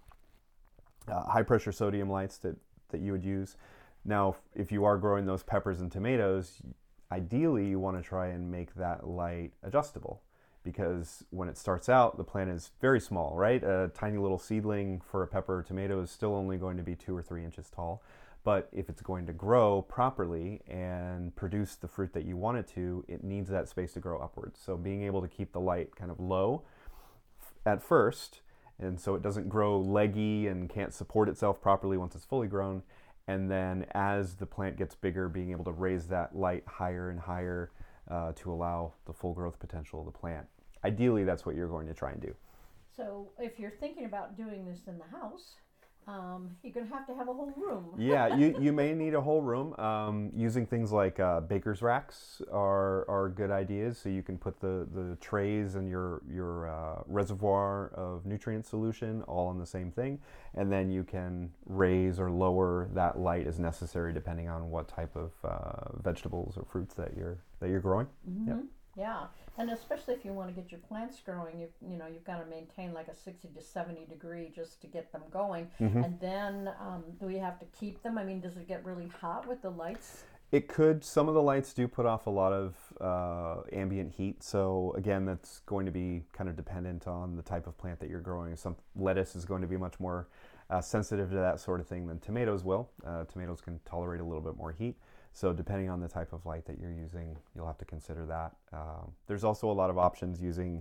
Uh, high pressure sodium lights that, that you would use. Now, if you are growing those peppers and tomatoes, ideally you want to try and make that light adjustable, because when it starts out, the plant is very small, right? A tiny little seedling for a pepper or tomato is still only going to be two or three inches tall. But if it's going to grow properly and produce the fruit that you want it to, it needs that space to grow upwards. So being able to keep the light kind of low at first, and so it doesn't grow leggy and can't support itself properly once it's fully grown. And then as the plant gets bigger, being able to raise that light higher and higher uh, to allow the full growth potential of the plant. Ideally, that's what you're going to try and do. So if you're thinking about doing this in the house, Um, you're going to have to have a whole room. Yeah, you, you may need a whole room. Um, using things like uh, baker's racks are, are good ideas. So you can put the, the trays and your, your uh, reservoir of nutrient solution all on the same thing. And then you can raise or lower that light as necessary depending on what type of uh, vegetables or fruits that you're, that you're growing. Mm-hmm. Yep. Yeah, and especially if you want to get your plants growing, you you know you've got to maintain like a sixty to seventy degree just to get them going. Mm-hmm. And then um, do we have to keep them? I mean, does it get really hot with the lights? It could. Some of the lights do put off a lot of uh, ambient heat. So again, that's going to be kind of dependent on the type of plant that you're growing. Some lettuce is going to be much more uh, sensitive to that sort of thing than tomatoes will. Uh, tomatoes can tolerate a little bit more heat. So depending on the type of light that you're using, you'll have to consider that. Um, there's also a lot of options using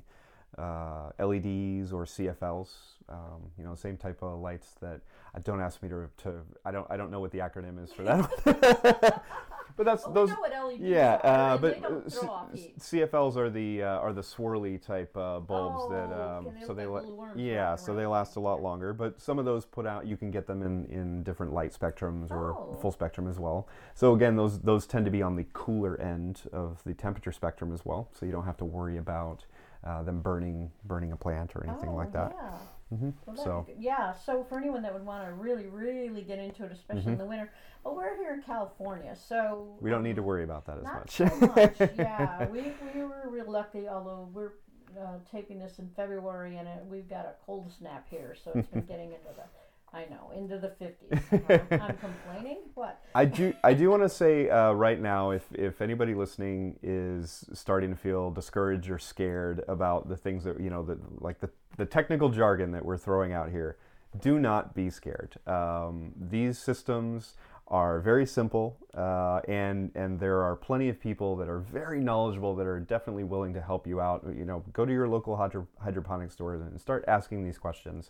uh, L E Ds or C F Ls. Um, you know, same type of lights that. Uh, don't ask me to. to I don't. I don't know what the acronym is for that. But that's well, those. We know what L E Ds yeah, are, uh, but they don't throw C- off heat. C F Ls are the uh, are the swirly type uh, bulbs oh, that um, okay, so they la- la- yeah so they last a lot longer. But some of those put out, you can get them in, in different light spectrums or oh. full spectrum as well. So again, those those tend to be on the cooler end of the temperature spectrum as well. So you don't have to worry about uh, them burning burning a plant or anything oh, like that. Yeah. Mm-hmm. Well, so yeah, so for anyone that would want to really, really get into it, especially mm-hmm. in the winter, well, we're here in California, so we don't need to worry about that as not much. so much. Yeah, we we were real lucky, although we're uh, taping this in February, and it, we've got a cold snap here, so it's been getting into the. I know, into the fifties. I'm, I'm complaining. What? I do. I do want to say uh, right now, if if anybody listening is starting to feel discouraged or scared about the things that you know, that like the the technical jargon that we're throwing out here, do not be scared. Um, these systems are very simple, uh, and and there are plenty of people that are very knowledgeable that are definitely willing to help you out. You know, go to your local hydro, hydroponic stores and start asking these questions.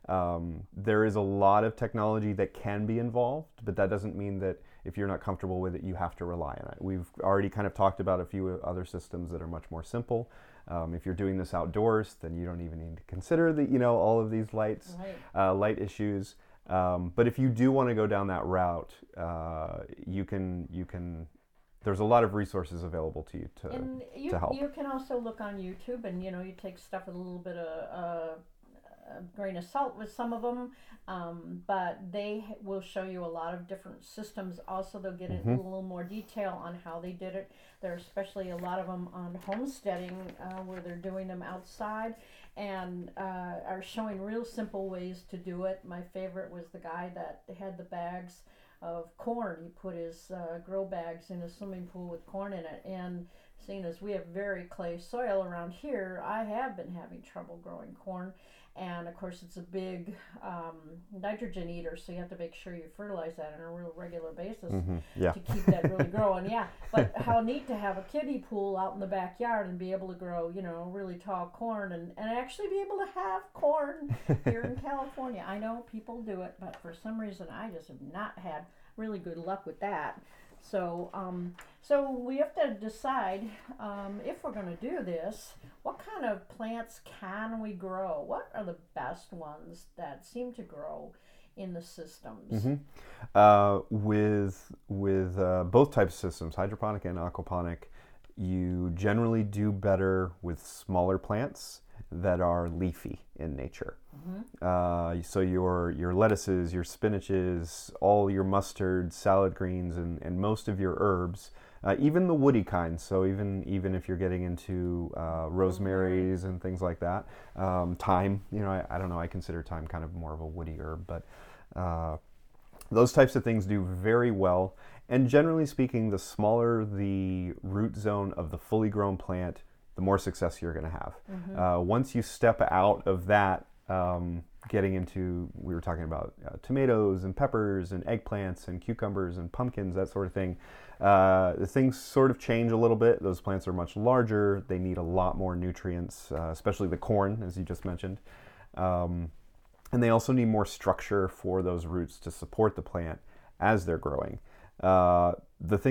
Um, there is a lot of technology that can be involved, but that doesn't mean that if you're not comfortable with it, you have to rely on it. We've already kind of talked about a few other systems that are much more simple. Um, if you're doing this outdoors, then you don't even need to consider the, you know, all of these lights, Right. uh, light issues. Um, but if you do want to go down that route, uh, you can, you can. There's a lot of resources available to you to And you, to help. you can also look on YouTube, and you know, you take stuff with a little bit of uh, a grain of salt with some of them, um, but they h- will show you a lot of different systems. Also, they'll get into Mhm. a little more detail on how they did it. There are especially a lot of them on homesteading uh, where they're doing them outside and uh, are showing real simple ways to do it. My favorite was the guy that had the bags of corn. He put his uh, grow bags in a swimming pool with corn in it, and seeing as we have very clay soil around here, I have been having trouble growing corn. And of course, it's a big um, nitrogen eater, so you have to make sure you fertilize that on a real regular basis Mhm. Yeah. to keep that really growing. Yeah, but how neat to have a kiddie pool out in the backyard and be able to grow, you know, really tall corn and, and actually be able to have corn here in California. I know people do it, but for some reason, I just have not had really good luck with that. So, um, so we have to decide um, if we're going to do this. What kind of plants can we grow? What are the best ones that seem to grow in the systems? Mm-hmm. Uh, with with uh, both types of systems, hydroponic and aquaponic, you generally do better with smaller plants that are leafy in nature. Mm-hmm. Uh, so your your lettuces, your spinaches, all your mustards, salad greens, and, and most of your herbs, uh, even the woody kinds. So even even if you're getting into uh, rosemaries and things like that, um, thyme. You know, I, I don't know. I consider thyme kind of more of a woody herb, but uh, those types of things do very well. And generally speaking, the smaller the root zone of the fully grown plant, the more success you're going to have. Mm-hmm. Uh, once you step out of that, um, getting into, we were talking about uh, tomatoes and peppers and eggplants and cucumbers and pumpkins, that sort of thing, uh, the things sort of change a little bit. Those plants are much larger. They need a lot more nutrients, uh, especially the corn, as you just mentioned. Um, and they also need more structure for those roots to support the plant as they're growing. Uh, the things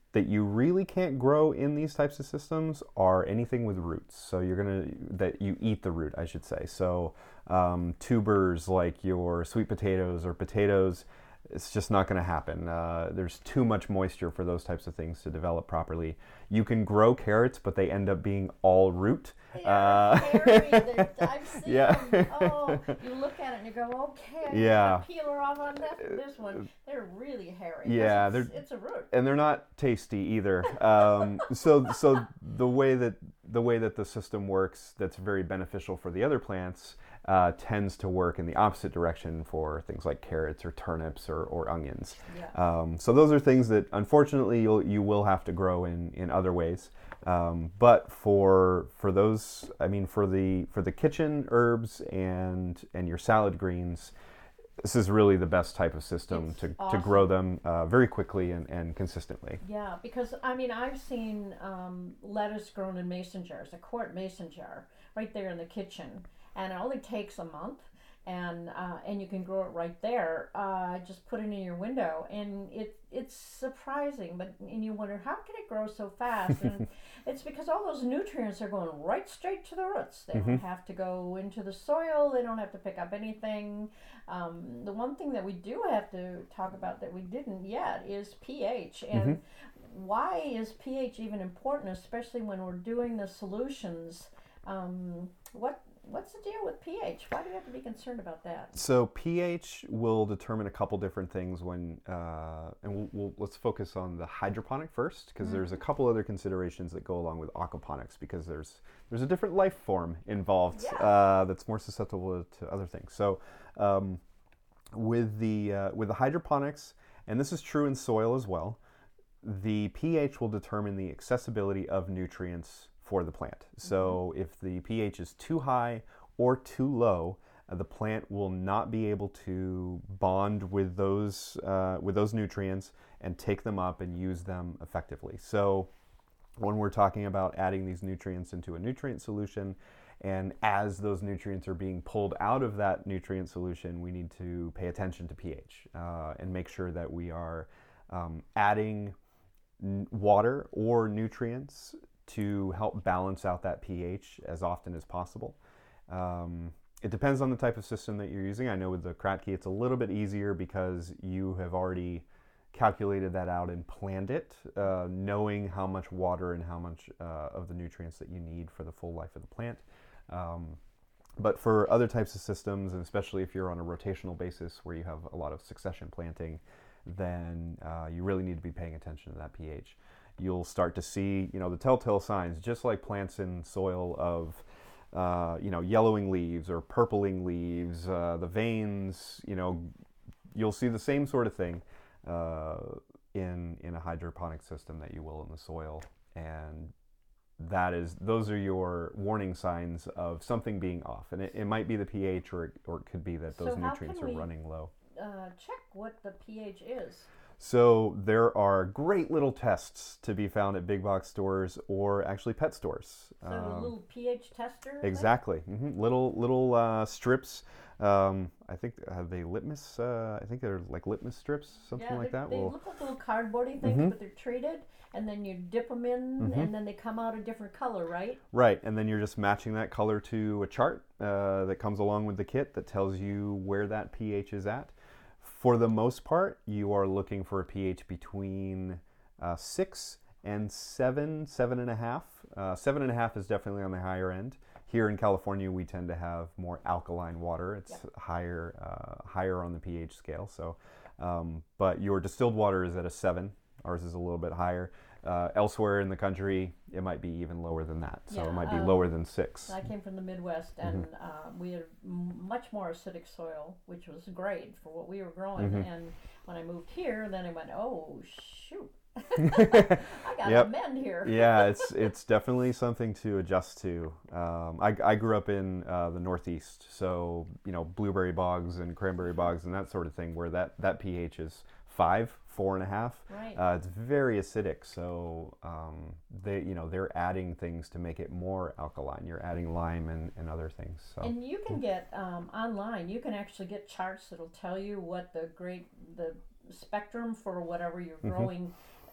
that you really can't grow in these types of systems are anything with roots. So you're gonna that you eat the root, I should say. So um, tubers like your sweet potatoes or potatoes, it's just not going to happen. Uh, there's too much moisture for those types of things to develop properly. You can grow carrots, but they end up being all root. They are Uh, hairy. They're- I've seen yeah. them. Oh, you look at it and you go, okay, I Yeah. yeah. peeler off on that, this one. They're really hairy. 'cause Yeah, it's, they're- it's a root. and they're not tasty either. Um, so, so the way that the way that the system works, that's very beneficial for the other plants, uh, tends to work in the opposite direction for things like carrots or turnips or, or onions. Yeah. Um, so those are things that unfortunately you'll, you will have to grow in, in other ways. Um, but for for those, I mean, for the for the kitchen herbs and and your salad greens, this is really the best type of system It's to, awesome. to grow them uh, very quickly and, and consistently. Yeah, because I mean, I've seen um, lettuce grown in mason jars, a quart mason jar, right there in the kitchen, and it only takes a month, and uh, and you can grow it right there. Uh, just put it in your window, and it it's surprising, but and you wonder how can it grow so fast? And it's because all those nutrients are going right straight to the roots. They don't have to go into the soil. They don't have to pick up anything. Um, the one thing that we do have to talk about that we didn't yet is pH. And Mm-hmm. why is pH even important, especially when we're doing the solutions? Um, what What's the deal with pH? Why do you have to be concerned about that? So pH will determine a couple different things when, uh, and we'll, we'll, let's focus on the hydroponic first, because mm-hmm. there's a couple other considerations that go along with aquaponics, because there's there's a different life form involved Yeah. uh, that's more susceptible to other things. So um, with the uh, with the hydroponics, and this is true in soil as well, the pH will determine the accessibility of nutrients for the plant. So mm-hmm. if the pH is too high or too low, uh, the plant will not be able to bond with those uh, with those nutrients and take them up and use them effectively. So when we're talking about adding these nutrients into a nutrient solution, and as those nutrients are being pulled out of that nutrient solution, we need to pay attention to pH uh, and make sure that we are um, adding n- water or nutrients to help balance out that pH as often as possible. Um, it depends on the type of system that you're using. I know with the Kratky it's a little bit easier because you have already calculated that out and planned it, uh, knowing how much water and how much uh, of the nutrients that you need for the full life of the plant. Um, but for other types of systems, and especially if you're on a rotational basis where you have a lot of succession planting, then uh, you really need to be paying attention to that pH. You'll start to see, you know, the telltale signs, just like plants in soil, of, uh, you know, yellowing leaves or purpling leaves, uh, the veins, you know, you'll see the same sort of thing uh, in in a hydroponic system that you will in the soil, and that is, those are your warning signs of something being off, and it, it might be the pH, or or it could be that those So how nutrients can are we- running low. Uh, check what the pH is. So there are great little tests to be found at big box stores or actually pet stores. So the Um, little pH tester. thing? Exactly. hmm Little little uh, strips. Um, I think have they litmus? Uh, I think they're like litmus strips, something Yeah, like they, that. they Well, look like little cardboardy things, Mhm. but they're treated, and then you dip them in, Mhm. and then they come out a different color, right? right, and then you're just matching that color to a chart uh, that comes along with the kit that tells you where that pH is at. For the most part, you are looking for a pH between uh, six and seven, seven and a half. Uh, seven and a half is definitely on the higher end. Here in California, we tend to have more alkaline water. It's Yep. higher, uh, higher on the pH scale. So, um, but your distilled water is at a seven. Ours is a little bit higher. Uh, elsewhere in the country, it might be even lower than that. So Yeah, it might be um, lower than six. I came from the Midwest, and Mm-hmm. uh, we had m- much more acidic soil, which was great for what we were growing. Mhm. And when I moved here, then I went, oh shoot, I got Yep. to mend here. Yeah, it's it's definitely something to adjust to. Um, I, I grew up in uh, the Northeast, so you know, blueberry bogs and cranberry bogs and that sort of thing, where that, that pH is five, four and a half. Right. Uh, it's very acidic, so um, they you know they're adding things to make it more alkaline. You're adding lime and, and other things. So And you can get um, online. You can actually get charts that'll tell you what the great the spectrum for whatever you're Mhm. growing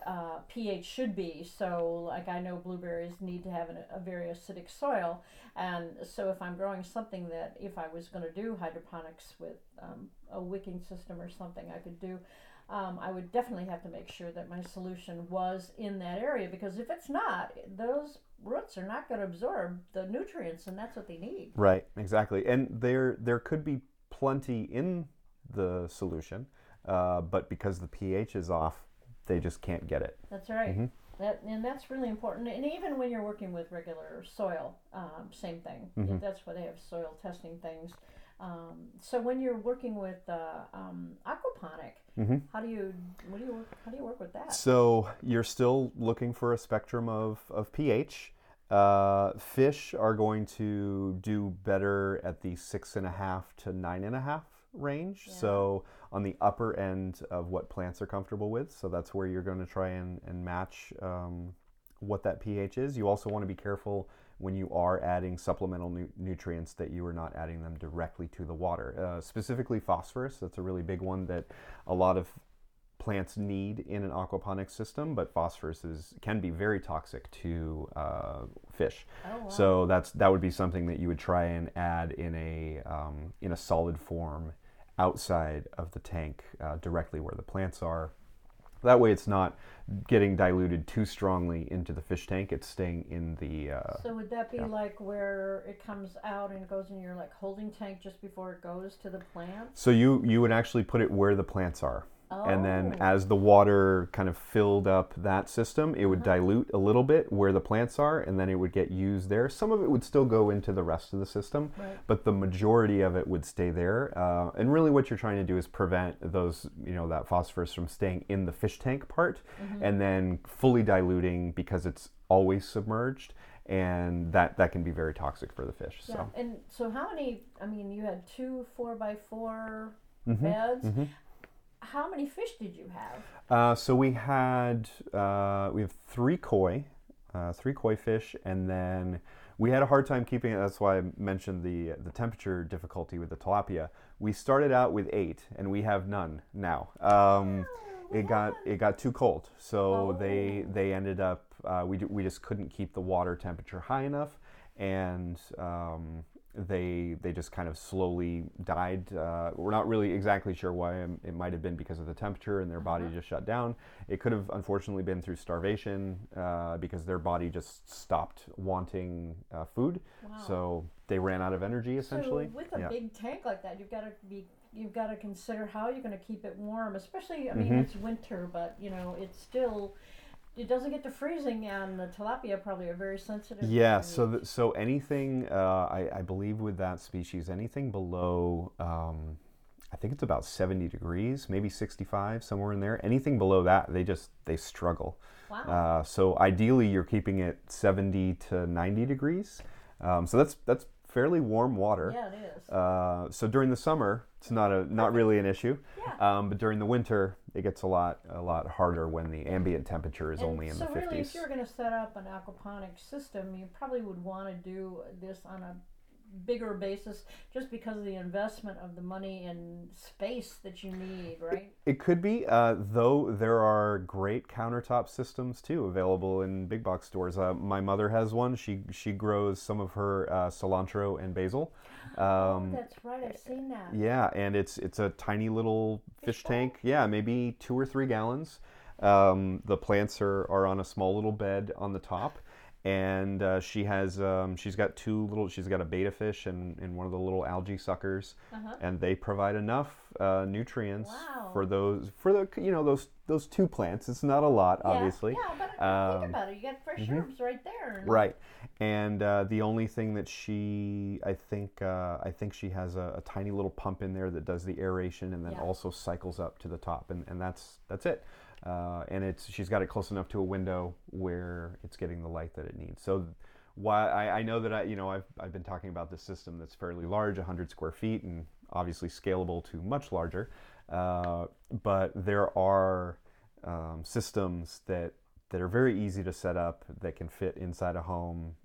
uh, pH should be. So, like I know blueberries need to have an, a very acidic soil, and so if I'm growing something that, if I was going to do hydroponics with um, a wicking system or something, I could do. Um, I would definitely have to make sure that my solution was in that area, because if it's not, those roots are not going to absorb the nutrients, and that's what they need. Right, exactly. And there there could be plenty in the solution, uh, but because the pH is off, they just can't get it. That's right. Mm-hmm. That, and that's really important. And even when you're working with regular soil, um, same thing. Mm-hmm. That's why they have soil testing things. Um, so when you're working with uh, um, aquaponic, mm-hmm. how do you what do you work, how do you work with that? So you're still looking for a spectrum of, of pH. Uh, fish are going to do better at the six and a half to nine and a half range. Yeah. So on the upper end of what plants are comfortable with. So that's where you're going to try and, and match um, what that pH is. You also want to be careful when you are adding supplemental nu- nutrients that you are not adding them directly to the water. Uh, specifically phosphorus, that's a really big one that a lot of plants need in an aquaponics system, but phosphorus is, can be very toxic to uh, fish. Oh, wow. So that's that would be something that you would try and add in a um, in a solid form outside of the tank, uh, directly where the plants are. That way it's not getting diluted too strongly into the fish tank. It's staying in the... Uh, so would that be yeah. like where it comes out and goes in your like holding tank just before it goes to the plants? so you, you would actually put it where the plants are. Oh. And then as the water kind of filled up that system, it would Uh-huh. dilute a little bit where the plants are, and then it would get used there. Some of it would still go into the rest of the system, Right. but the majority of it would stay there. Uh, and really what you're trying to do is prevent those, you know, that phosphorus from staying in the fish tank part Mm-hmm. and then fully diluting because it's always submerged. And that, that can be very toxic for the fish. Yeah. So. And so how many, I mean, you had two four by four Mhm, beds. mhm. How many fish did you have? Uh, so we had uh, we have three koi, uh, three koi fish, and then we had a hard time keeping it. That's why I mentioned the the temperature difficulty with the tilapia. We started out with eight, and we have none now. Um, it got it got too cold, so Oh. they they ended up uh, we we just couldn't keep the water temperature high enough, and um, they they just kind of slowly died. Uh, we're not really exactly sure why. Um, It might have been because of the temperature and their body Uh-huh. just shut down. It could have unfortunately been through starvation uh, because their body just stopped wanting uh, food. Wow. So they ran out of energy essentially. So with a Yeah. big tank like that, you've got to be you've got to consider how you're going to keep it warm. Especially, I mean, Mhm. it's winter, but you know, it's still it doesn't get to freezing, and the tilapia probably are very sensitive. Yeah, to so heat. th- so anything, uh, I, I believe with that species, anything below, um, I think it's about seventy degrees, maybe sixty-five, somewhere in there. Anything below that, they just, they struggle. Wow. Uh, so ideally, you're keeping it seventy to ninety degrees. Um, so that's that's fairly warm water. Yeah, it is. Uh, so during the summer, it's not a not really an issue. Yeah. Um, but during the winter, it gets a lot a lot harder when the ambient temperature is And only in so the really, fifties. if you were going to set up an aquaponic system, you probably would want to do this on a bigger basis, just because of the investment of the money and space that you need, right? It could be, uh, though there are great countertop systems too available in big box stores. Uh, my mother has one. She she grows some of her uh, cilantro and basil. Um, oh, that's right. I've seen that. Yeah, and it's it's a tiny little fish, Fish bowl? tank. Yeah, maybe two or three gallons. Um, the plants are, are on a small little bed on the top, and uh, she has um, she's got two little. She's got a beta fish and, and one of the little algae suckers, Uh-huh. and they provide enough uh, nutrients Wow. for those for the you know those those two plants. It's not a lot, Yeah, obviously. Yeah, but Um, think about it. You got fresh mhm. herbs right there. and- Right, and uh, the only thing that she, I think, uh, I think she has a, a tiny little pump in there that does the aeration and then Yeah. also cycles up to the top, and, and that's that's it. Uh, and it's she's got it close enough to a window where it's getting the light that it needs. So, why I, I know that I, you know, I've I've been talking about this system that's fairly large, one hundred square feet, and obviously scalable to much larger. Uh, but there are um, systems that that are very easy to set up that can fit inside a home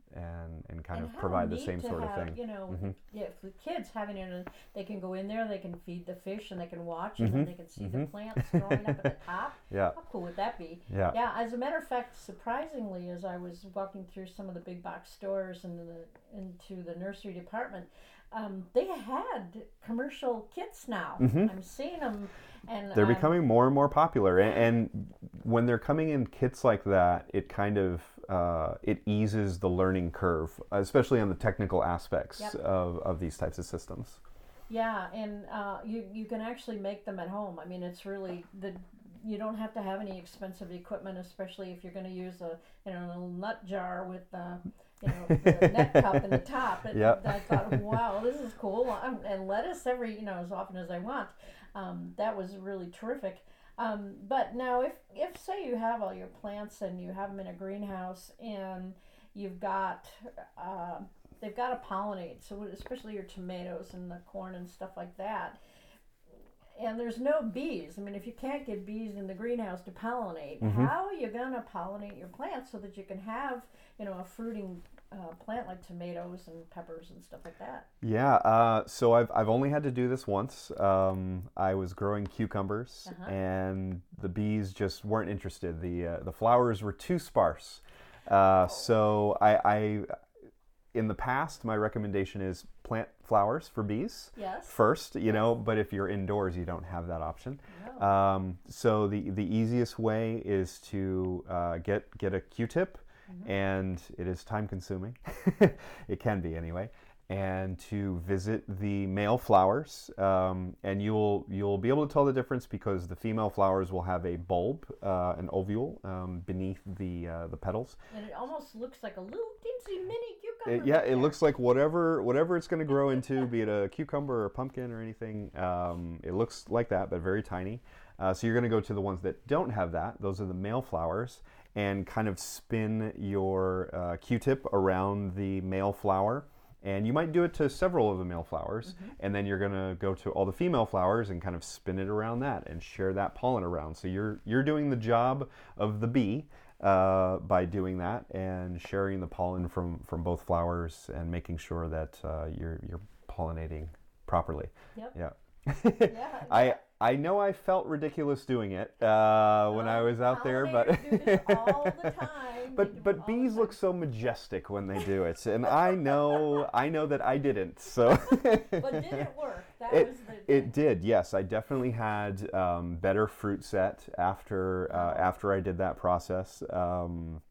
and, and kind and of how provide the neat same to sort have, of thing. You know, Mhm. yeah, for the kids having it, in- they can go in there, they can feed the fish, and they can watch, and Mhm. then they can see the Mhm. plants growing up at the top. Yeah, How cool would that be? yeah. Yeah, as a matter of fact, surprisingly, as I was walking through some of the big box stores and the into the nursery department, um, they had commercial kits now. Mhm. I'm seeing them, and They're um, becoming more and more popular, and, and when they're coming in kits like that, it kind of uh, it eases the learning curve, especially on the technical aspects Yep. of, of these types of systems. Yeah, and uh, you you can actually make them at home. I mean, it's really the you don't have to have any expensive equipment, especially if you're going to use a you know a little nut jar with uh, you know the net cup in the top. And Yep. I thought, wow, this is cool. Um, and lettuce every you know as often as I want. Um, that was really terrific. Um, but now, if if say you have all your plants and you have them in a greenhouse and you've got uh, they've got to pollinate, so especially your tomatoes and the corn and stuff like that. And there's no bees. I mean, if you can't get bees in the greenhouse to pollinate, Mhm. how are you gonna pollinate your plants so that you can have, you know, a fruiting uh, plant like tomatoes and peppers and stuff like that? Yeah, uh, so I've, I've only had to do this once. Um, I was growing cucumbers, Uh-huh. and the bees just weren't interested. The uh, the flowers were too sparse. Uh, so I, I, in the past, my recommendation is plant flowers for bees Yes. first. You know, but if you're indoors, you don't have that option. No. Um, so the the easiest way is to uh, get get a Q-tip, Mhm. and it is time consuming. It can be anyway. And to visit the male flowers, um, and you'll you'll be able to tell the difference because the female flowers will have a bulb, uh, an ovule um, beneath the uh, the petals. And it almost looks like a little teensy mini cucumber. It, yeah, right it there. looks like whatever whatever it's going to grow into, be it a cucumber or a pumpkin or anything. Um, it looks like that, but very tiny. Uh, so you're going to go to the ones that don't have that. Those are the male flowers, and kind of spin your uh, Q-tip around the male flower. And you might do it to several of the male flowers, Mhm. and then you're going to go to all the female flowers and kind of spin it around that and share that pollen around. So you're you're doing the job of the bee uh, by doing that and sharing the pollen from, from both flowers and making sure that uh, you're you're pollinating properly. Yep. Yeah. Yeah. I I know I felt ridiculous doing it uh, when I Oh, was out there, but pollinators do this all the time. They do but it but all the bees time. look so majestic when they do it, and I know I know that I didn't. So But did it work? That It- was the. it did. Yes, I definitely had um, better fruit set after uh, Oh. after I did that process. Um,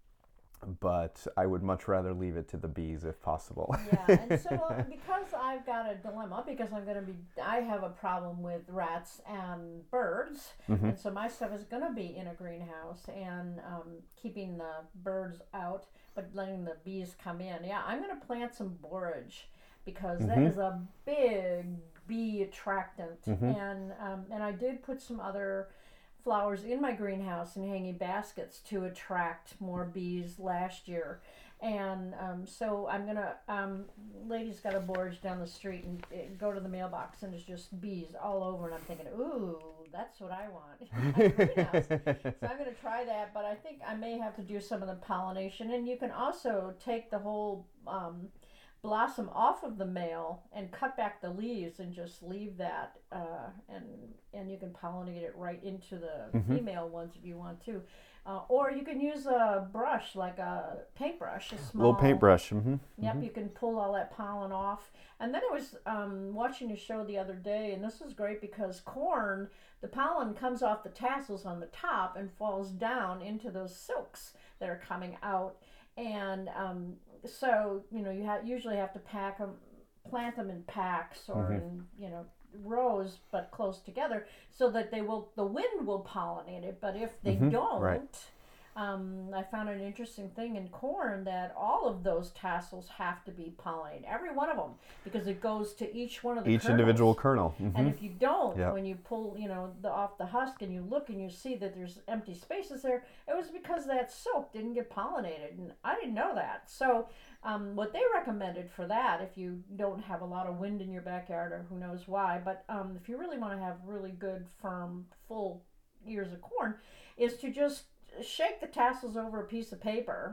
but I would much rather leave it to the bees if possible. Yeah, and so uh, because I've got a dilemma, because I'm going to be, I have a problem with rats and birds, Mhm. and so my stuff is going to be in a greenhouse and um, keeping the birds out, but letting the bees come in. Yeah, I'm going to plant some borage because that Mhm. is a big bee attractant, Mhm. and um, and I did put some other flowers in my greenhouse in hanging baskets to attract more bees last year. And um, so I'm gonna, um, lady's got a borage down the street and uh, go to the mailbox and there's just bees all over. And I'm thinking, ooh, that's what I want. A greenhouse. So I'm gonna try that, but I think I may have to do some of the pollination. And you can also take the whole um, blossom off of the male and cut back the leaves and just leave that uh, and and you can pollinate it right into the Mhm. female ones if you want to, uh, or you can use a brush like a paintbrush, a A small little paintbrush. Mm-hmm. Yep, you can pull all that pollen off. And then I was um, watching a show the other day, and this is great because corn, the pollen comes off the tassels on the top and falls down into those silks that are coming out. And um, so, you know, you ha- usually have to pack them, plant them in packs or Mhm. in, you know, rows, but close together, so that they will, the wind will pollinate it. But if they Mhm, don't, right. um, I found an interesting thing in corn that all of those tassels have to be pollinated, every one of them, because it goes to each one of the Each kernels. individual kernel. And Mhm. if you don't, Yep. when you pull, you know, the off the husk and you look and you see that there's empty spaces there, it was because that silk didn't get pollinated, and I didn't know that. So, um, what they recommended for that, if you don't have a lot of wind in your backyard or who knows why, but um, if you really want to have really good, firm, full ears of corn, is to just shake the tassels over a piece of paper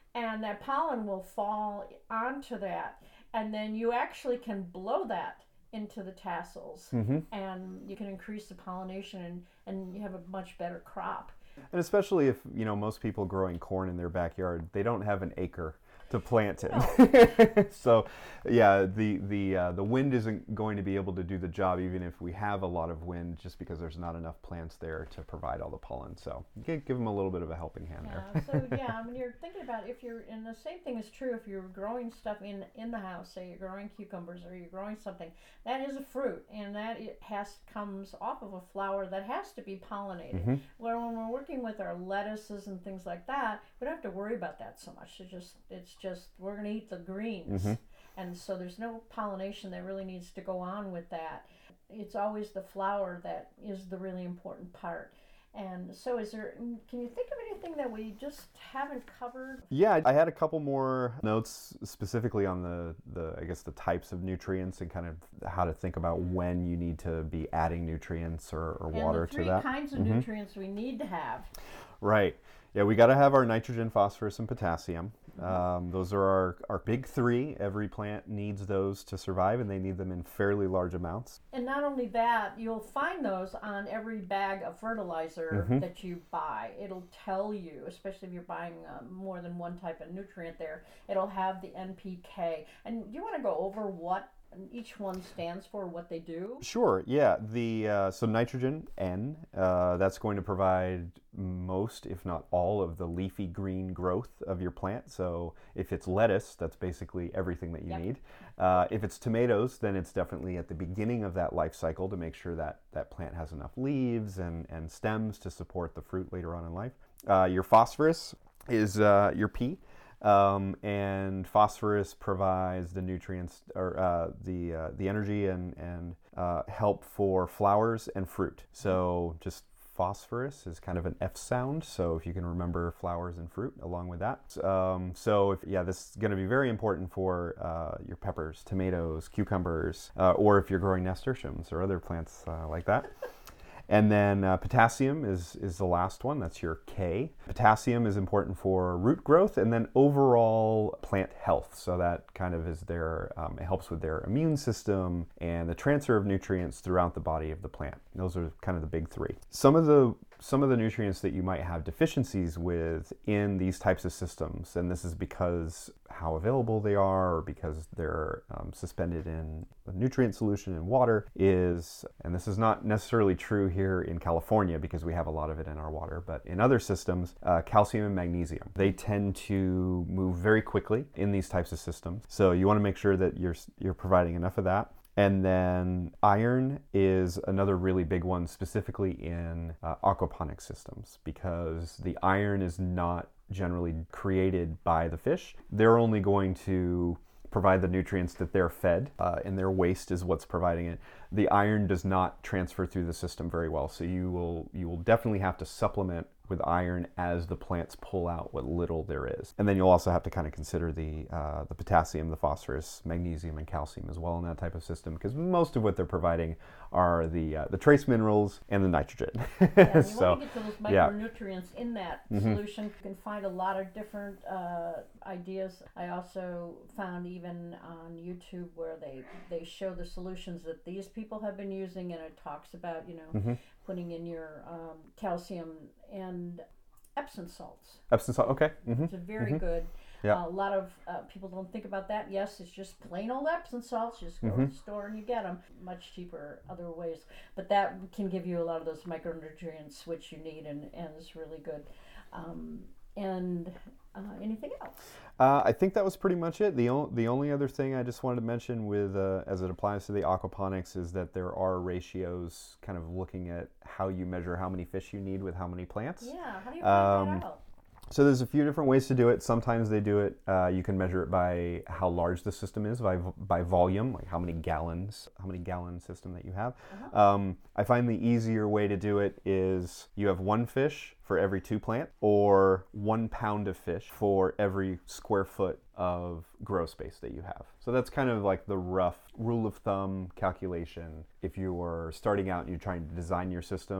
and that pollen will fall onto that, and then you actually can blow that into the tassels, Mm-hmm. and you can increase the pollination, and, and you have a much better crop. And especially if, you know, most people growing corn in their backyard, they don't have an acre to plant in. No. So, yeah, the the uh, the wind isn't going to be able to do the job, even if we have a lot of wind, just because there's not enough plants there to provide all the pollen. So, give, give them a little bit of a helping hand Yeah, there. so yeah, I mean, you're thinking about if you're, and the same thing is true if you're growing stuff in in the house. Say you're growing cucumbers or you're growing something that is a fruit, and that it has comes off of a flower that has to be pollinated. Mm-hmm. Where when we're working with our lettuces and things like that, we don't have to worry about that so much. It just it's just we're going to eat the greens, Mm-hmm. and so there's no pollination that really needs to go on with that. It's always the flower that is the really important part. And so is there, can you think of anything that we just haven't covered? Yeah, I had a couple more notes specifically on the, the I guess the types of nutrients and kind of how to think about when you need to be adding nutrients or, or And water the three to that. kinds of Mhm. nutrients we need to have. Right. Yeah, we got to have our nitrogen, phosphorus, and potassium. Um, those are our, our big three. Every plant needs those to survive, and they need them in fairly large amounts. And not only that, you'll find those on every bag of fertilizer Mhm. that you buy. It'll tell you, especially if you're buying uh, more than one type of nutrient there, it'll have the N P K. And do you want to go over what each one stands for, what they do? Sure. Yeah. The uh, so nitrogen N. Uh, that's going to provide most, if not all, of the leafy green growth of your plant. So if it's lettuce, that's basically everything that you Yep. need. Uh, if it's tomatoes, then it's definitely at the beginning of that life cycle to make sure that that plant has enough leaves and and stems to support the fruit later on in life. Uh, your phosphorus is uh, your P. Um, and phosphorus provides the nutrients or uh, the uh, the energy and and uh, help for flowers and fruit. So just phosphorus is kind of an F sound. So if you can remember flowers and fruit along with that. Um, so if, yeah, this is going to be very important for uh, your peppers, tomatoes, cucumbers, uh, or if you're growing nasturtiums or other plants uh, like that. And then uh, potassium is, is the last one. That's your K. Potassium is important for root growth and then overall plant health. So that kind of is their, um, it helps with their immune system and the transfer of nutrients throughout the body of the plant. Those are kind of the big three. Some of the some of the nutrients that you might have deficiencies with in these types of systems, and this is because how available they are or because they're um, suspended in a nutrient solution in water, is, and this is not necessarily true here in California because we have a lot of it in our water, but in other systems, uh, calcium and magnesium. They tend to move very quickly in these types of systems. So you want to make sure that you're you're providing enough of that. And then iron is another really big one, specifically in uh, aquaponic systems, because the iron is not generally created by the fish. They're only going to provide the nutrients that they're fed, uh, and their waste is what's providing it. The iron does not transfer through the system very well, so you will you will definitely have to supplement with iron as the plants pull out what little there is. And then you'll also have to kind of consider the uh, the potassium, the phosphorus, magnesium, and calcium as well in that type of system, because most of what they're providing are the uh, the trace minerals and the nitrogen. Yeah, you so, want to get to those yeah. micronutrients in that Mhm. solution. You can find a lot of different uh, ideas. I also found even on YouTube where they, they show the solutions that these people have been using, and it talks about, you know, Mhm. putting in your um, calcium and Epsom salts. Epsom salt, okay. Mm-hmm. It's a very Mhm. good. Yeah. Uh, a lot of uh, people don't think about that. Yes, it's just plain old Epsom salts. You just go to Mhm. the store and you get them. Much cheaper other ways. But that can give you a lot of those micronutrients which you need, and, and it's really good. Um, and uh, anything else? Uh, I think that was pretty much it. The, o- the only other thing I just wanted to mention with uh, as it applies to the aquaponics is that there are ratios kind of looking at how you measure how many fish you need with how many plants. Yeah, how do you find Um, that out? So there's a few different ways to do it. Sometimes they do it, uh, you can measure it by how large the system is, by, by volume, like how many gallons, how many gallon system that you have. Uh-huh. Um, I find the easier way to do it is you have one fish for every two plant, or one pound of fish for every square foot of grow space that you have. So that's kind of like the rough rule of thumb calculation if you are starting out and you're trying to design your system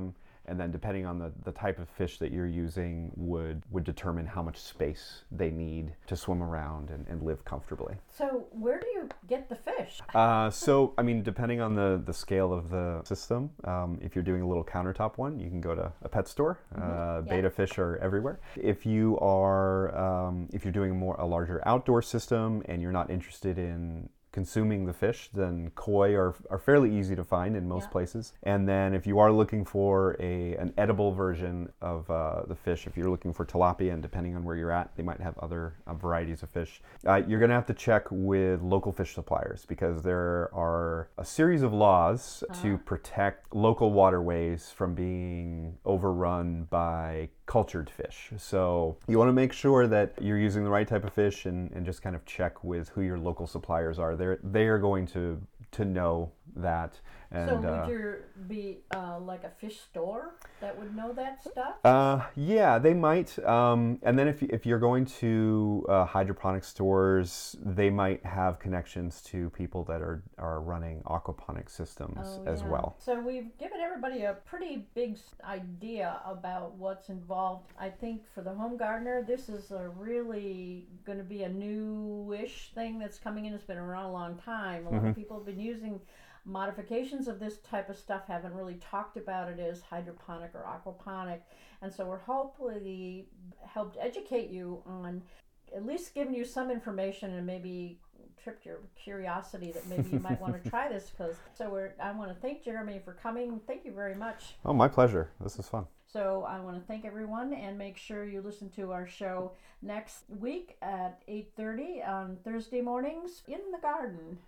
and then depending on the, the type of fish that you're using would, would determine how much space they need to swim around and, and live comfortably. So where do you get the fish? Uh, so, I mean, depending on the, the scale of the system, um, if you're doing a little countertop one, you can go to a pet store. Mm-hmm. Uh, Yeah. Betta fish are everywhere. If you are, um, if you're doing more a larger outdoor system and you're not interested in consuming the fish, then koi are, are fairly easy to find in most Yeah. places. And then if you are looking for a an edible version of uh, the fish, if you're looking for tilapia, and depending on where you're at, they might have other uh, varieties of fish, uh, you're going to have to check with local fish suppliers, because there are a series of laws Uh-huh. to protect local waterways from being overrun by cultured fish. So you want to make sure that you're using the right type of fish, and, and just kind of check with who your local suppliers are. They're, they are going to to know that. And, so would uh, there be uh, like a fish store that would know that stuff? Uh, yeah, they might. Um, and then if, if you're going to uh, hydroponic stores, they might have connections to people that are, are running aquaponic systems Oh, as yeah. well. So we've given everybody a pretty big s- idea about what's involved. I think for the home gardener, this is a really going to be a new-ish thing that's coming in. It's been around a long time. A lot Mhm. of people have been using modifications of this type of stuff, haven't really talked about it as hydroponic or aquaponic. And so we're hopefully helped educate you on at least giving you some information and maybe tripped your curiosity that maybe you might want to try this. Because so we're I want to thank Jeremy for coming. Thank you very much. Oh, my pleasure. This is fun. So I want to thank everyone, and make sure you listen to our show next week at eight thirty on Thursday mornings in the garden.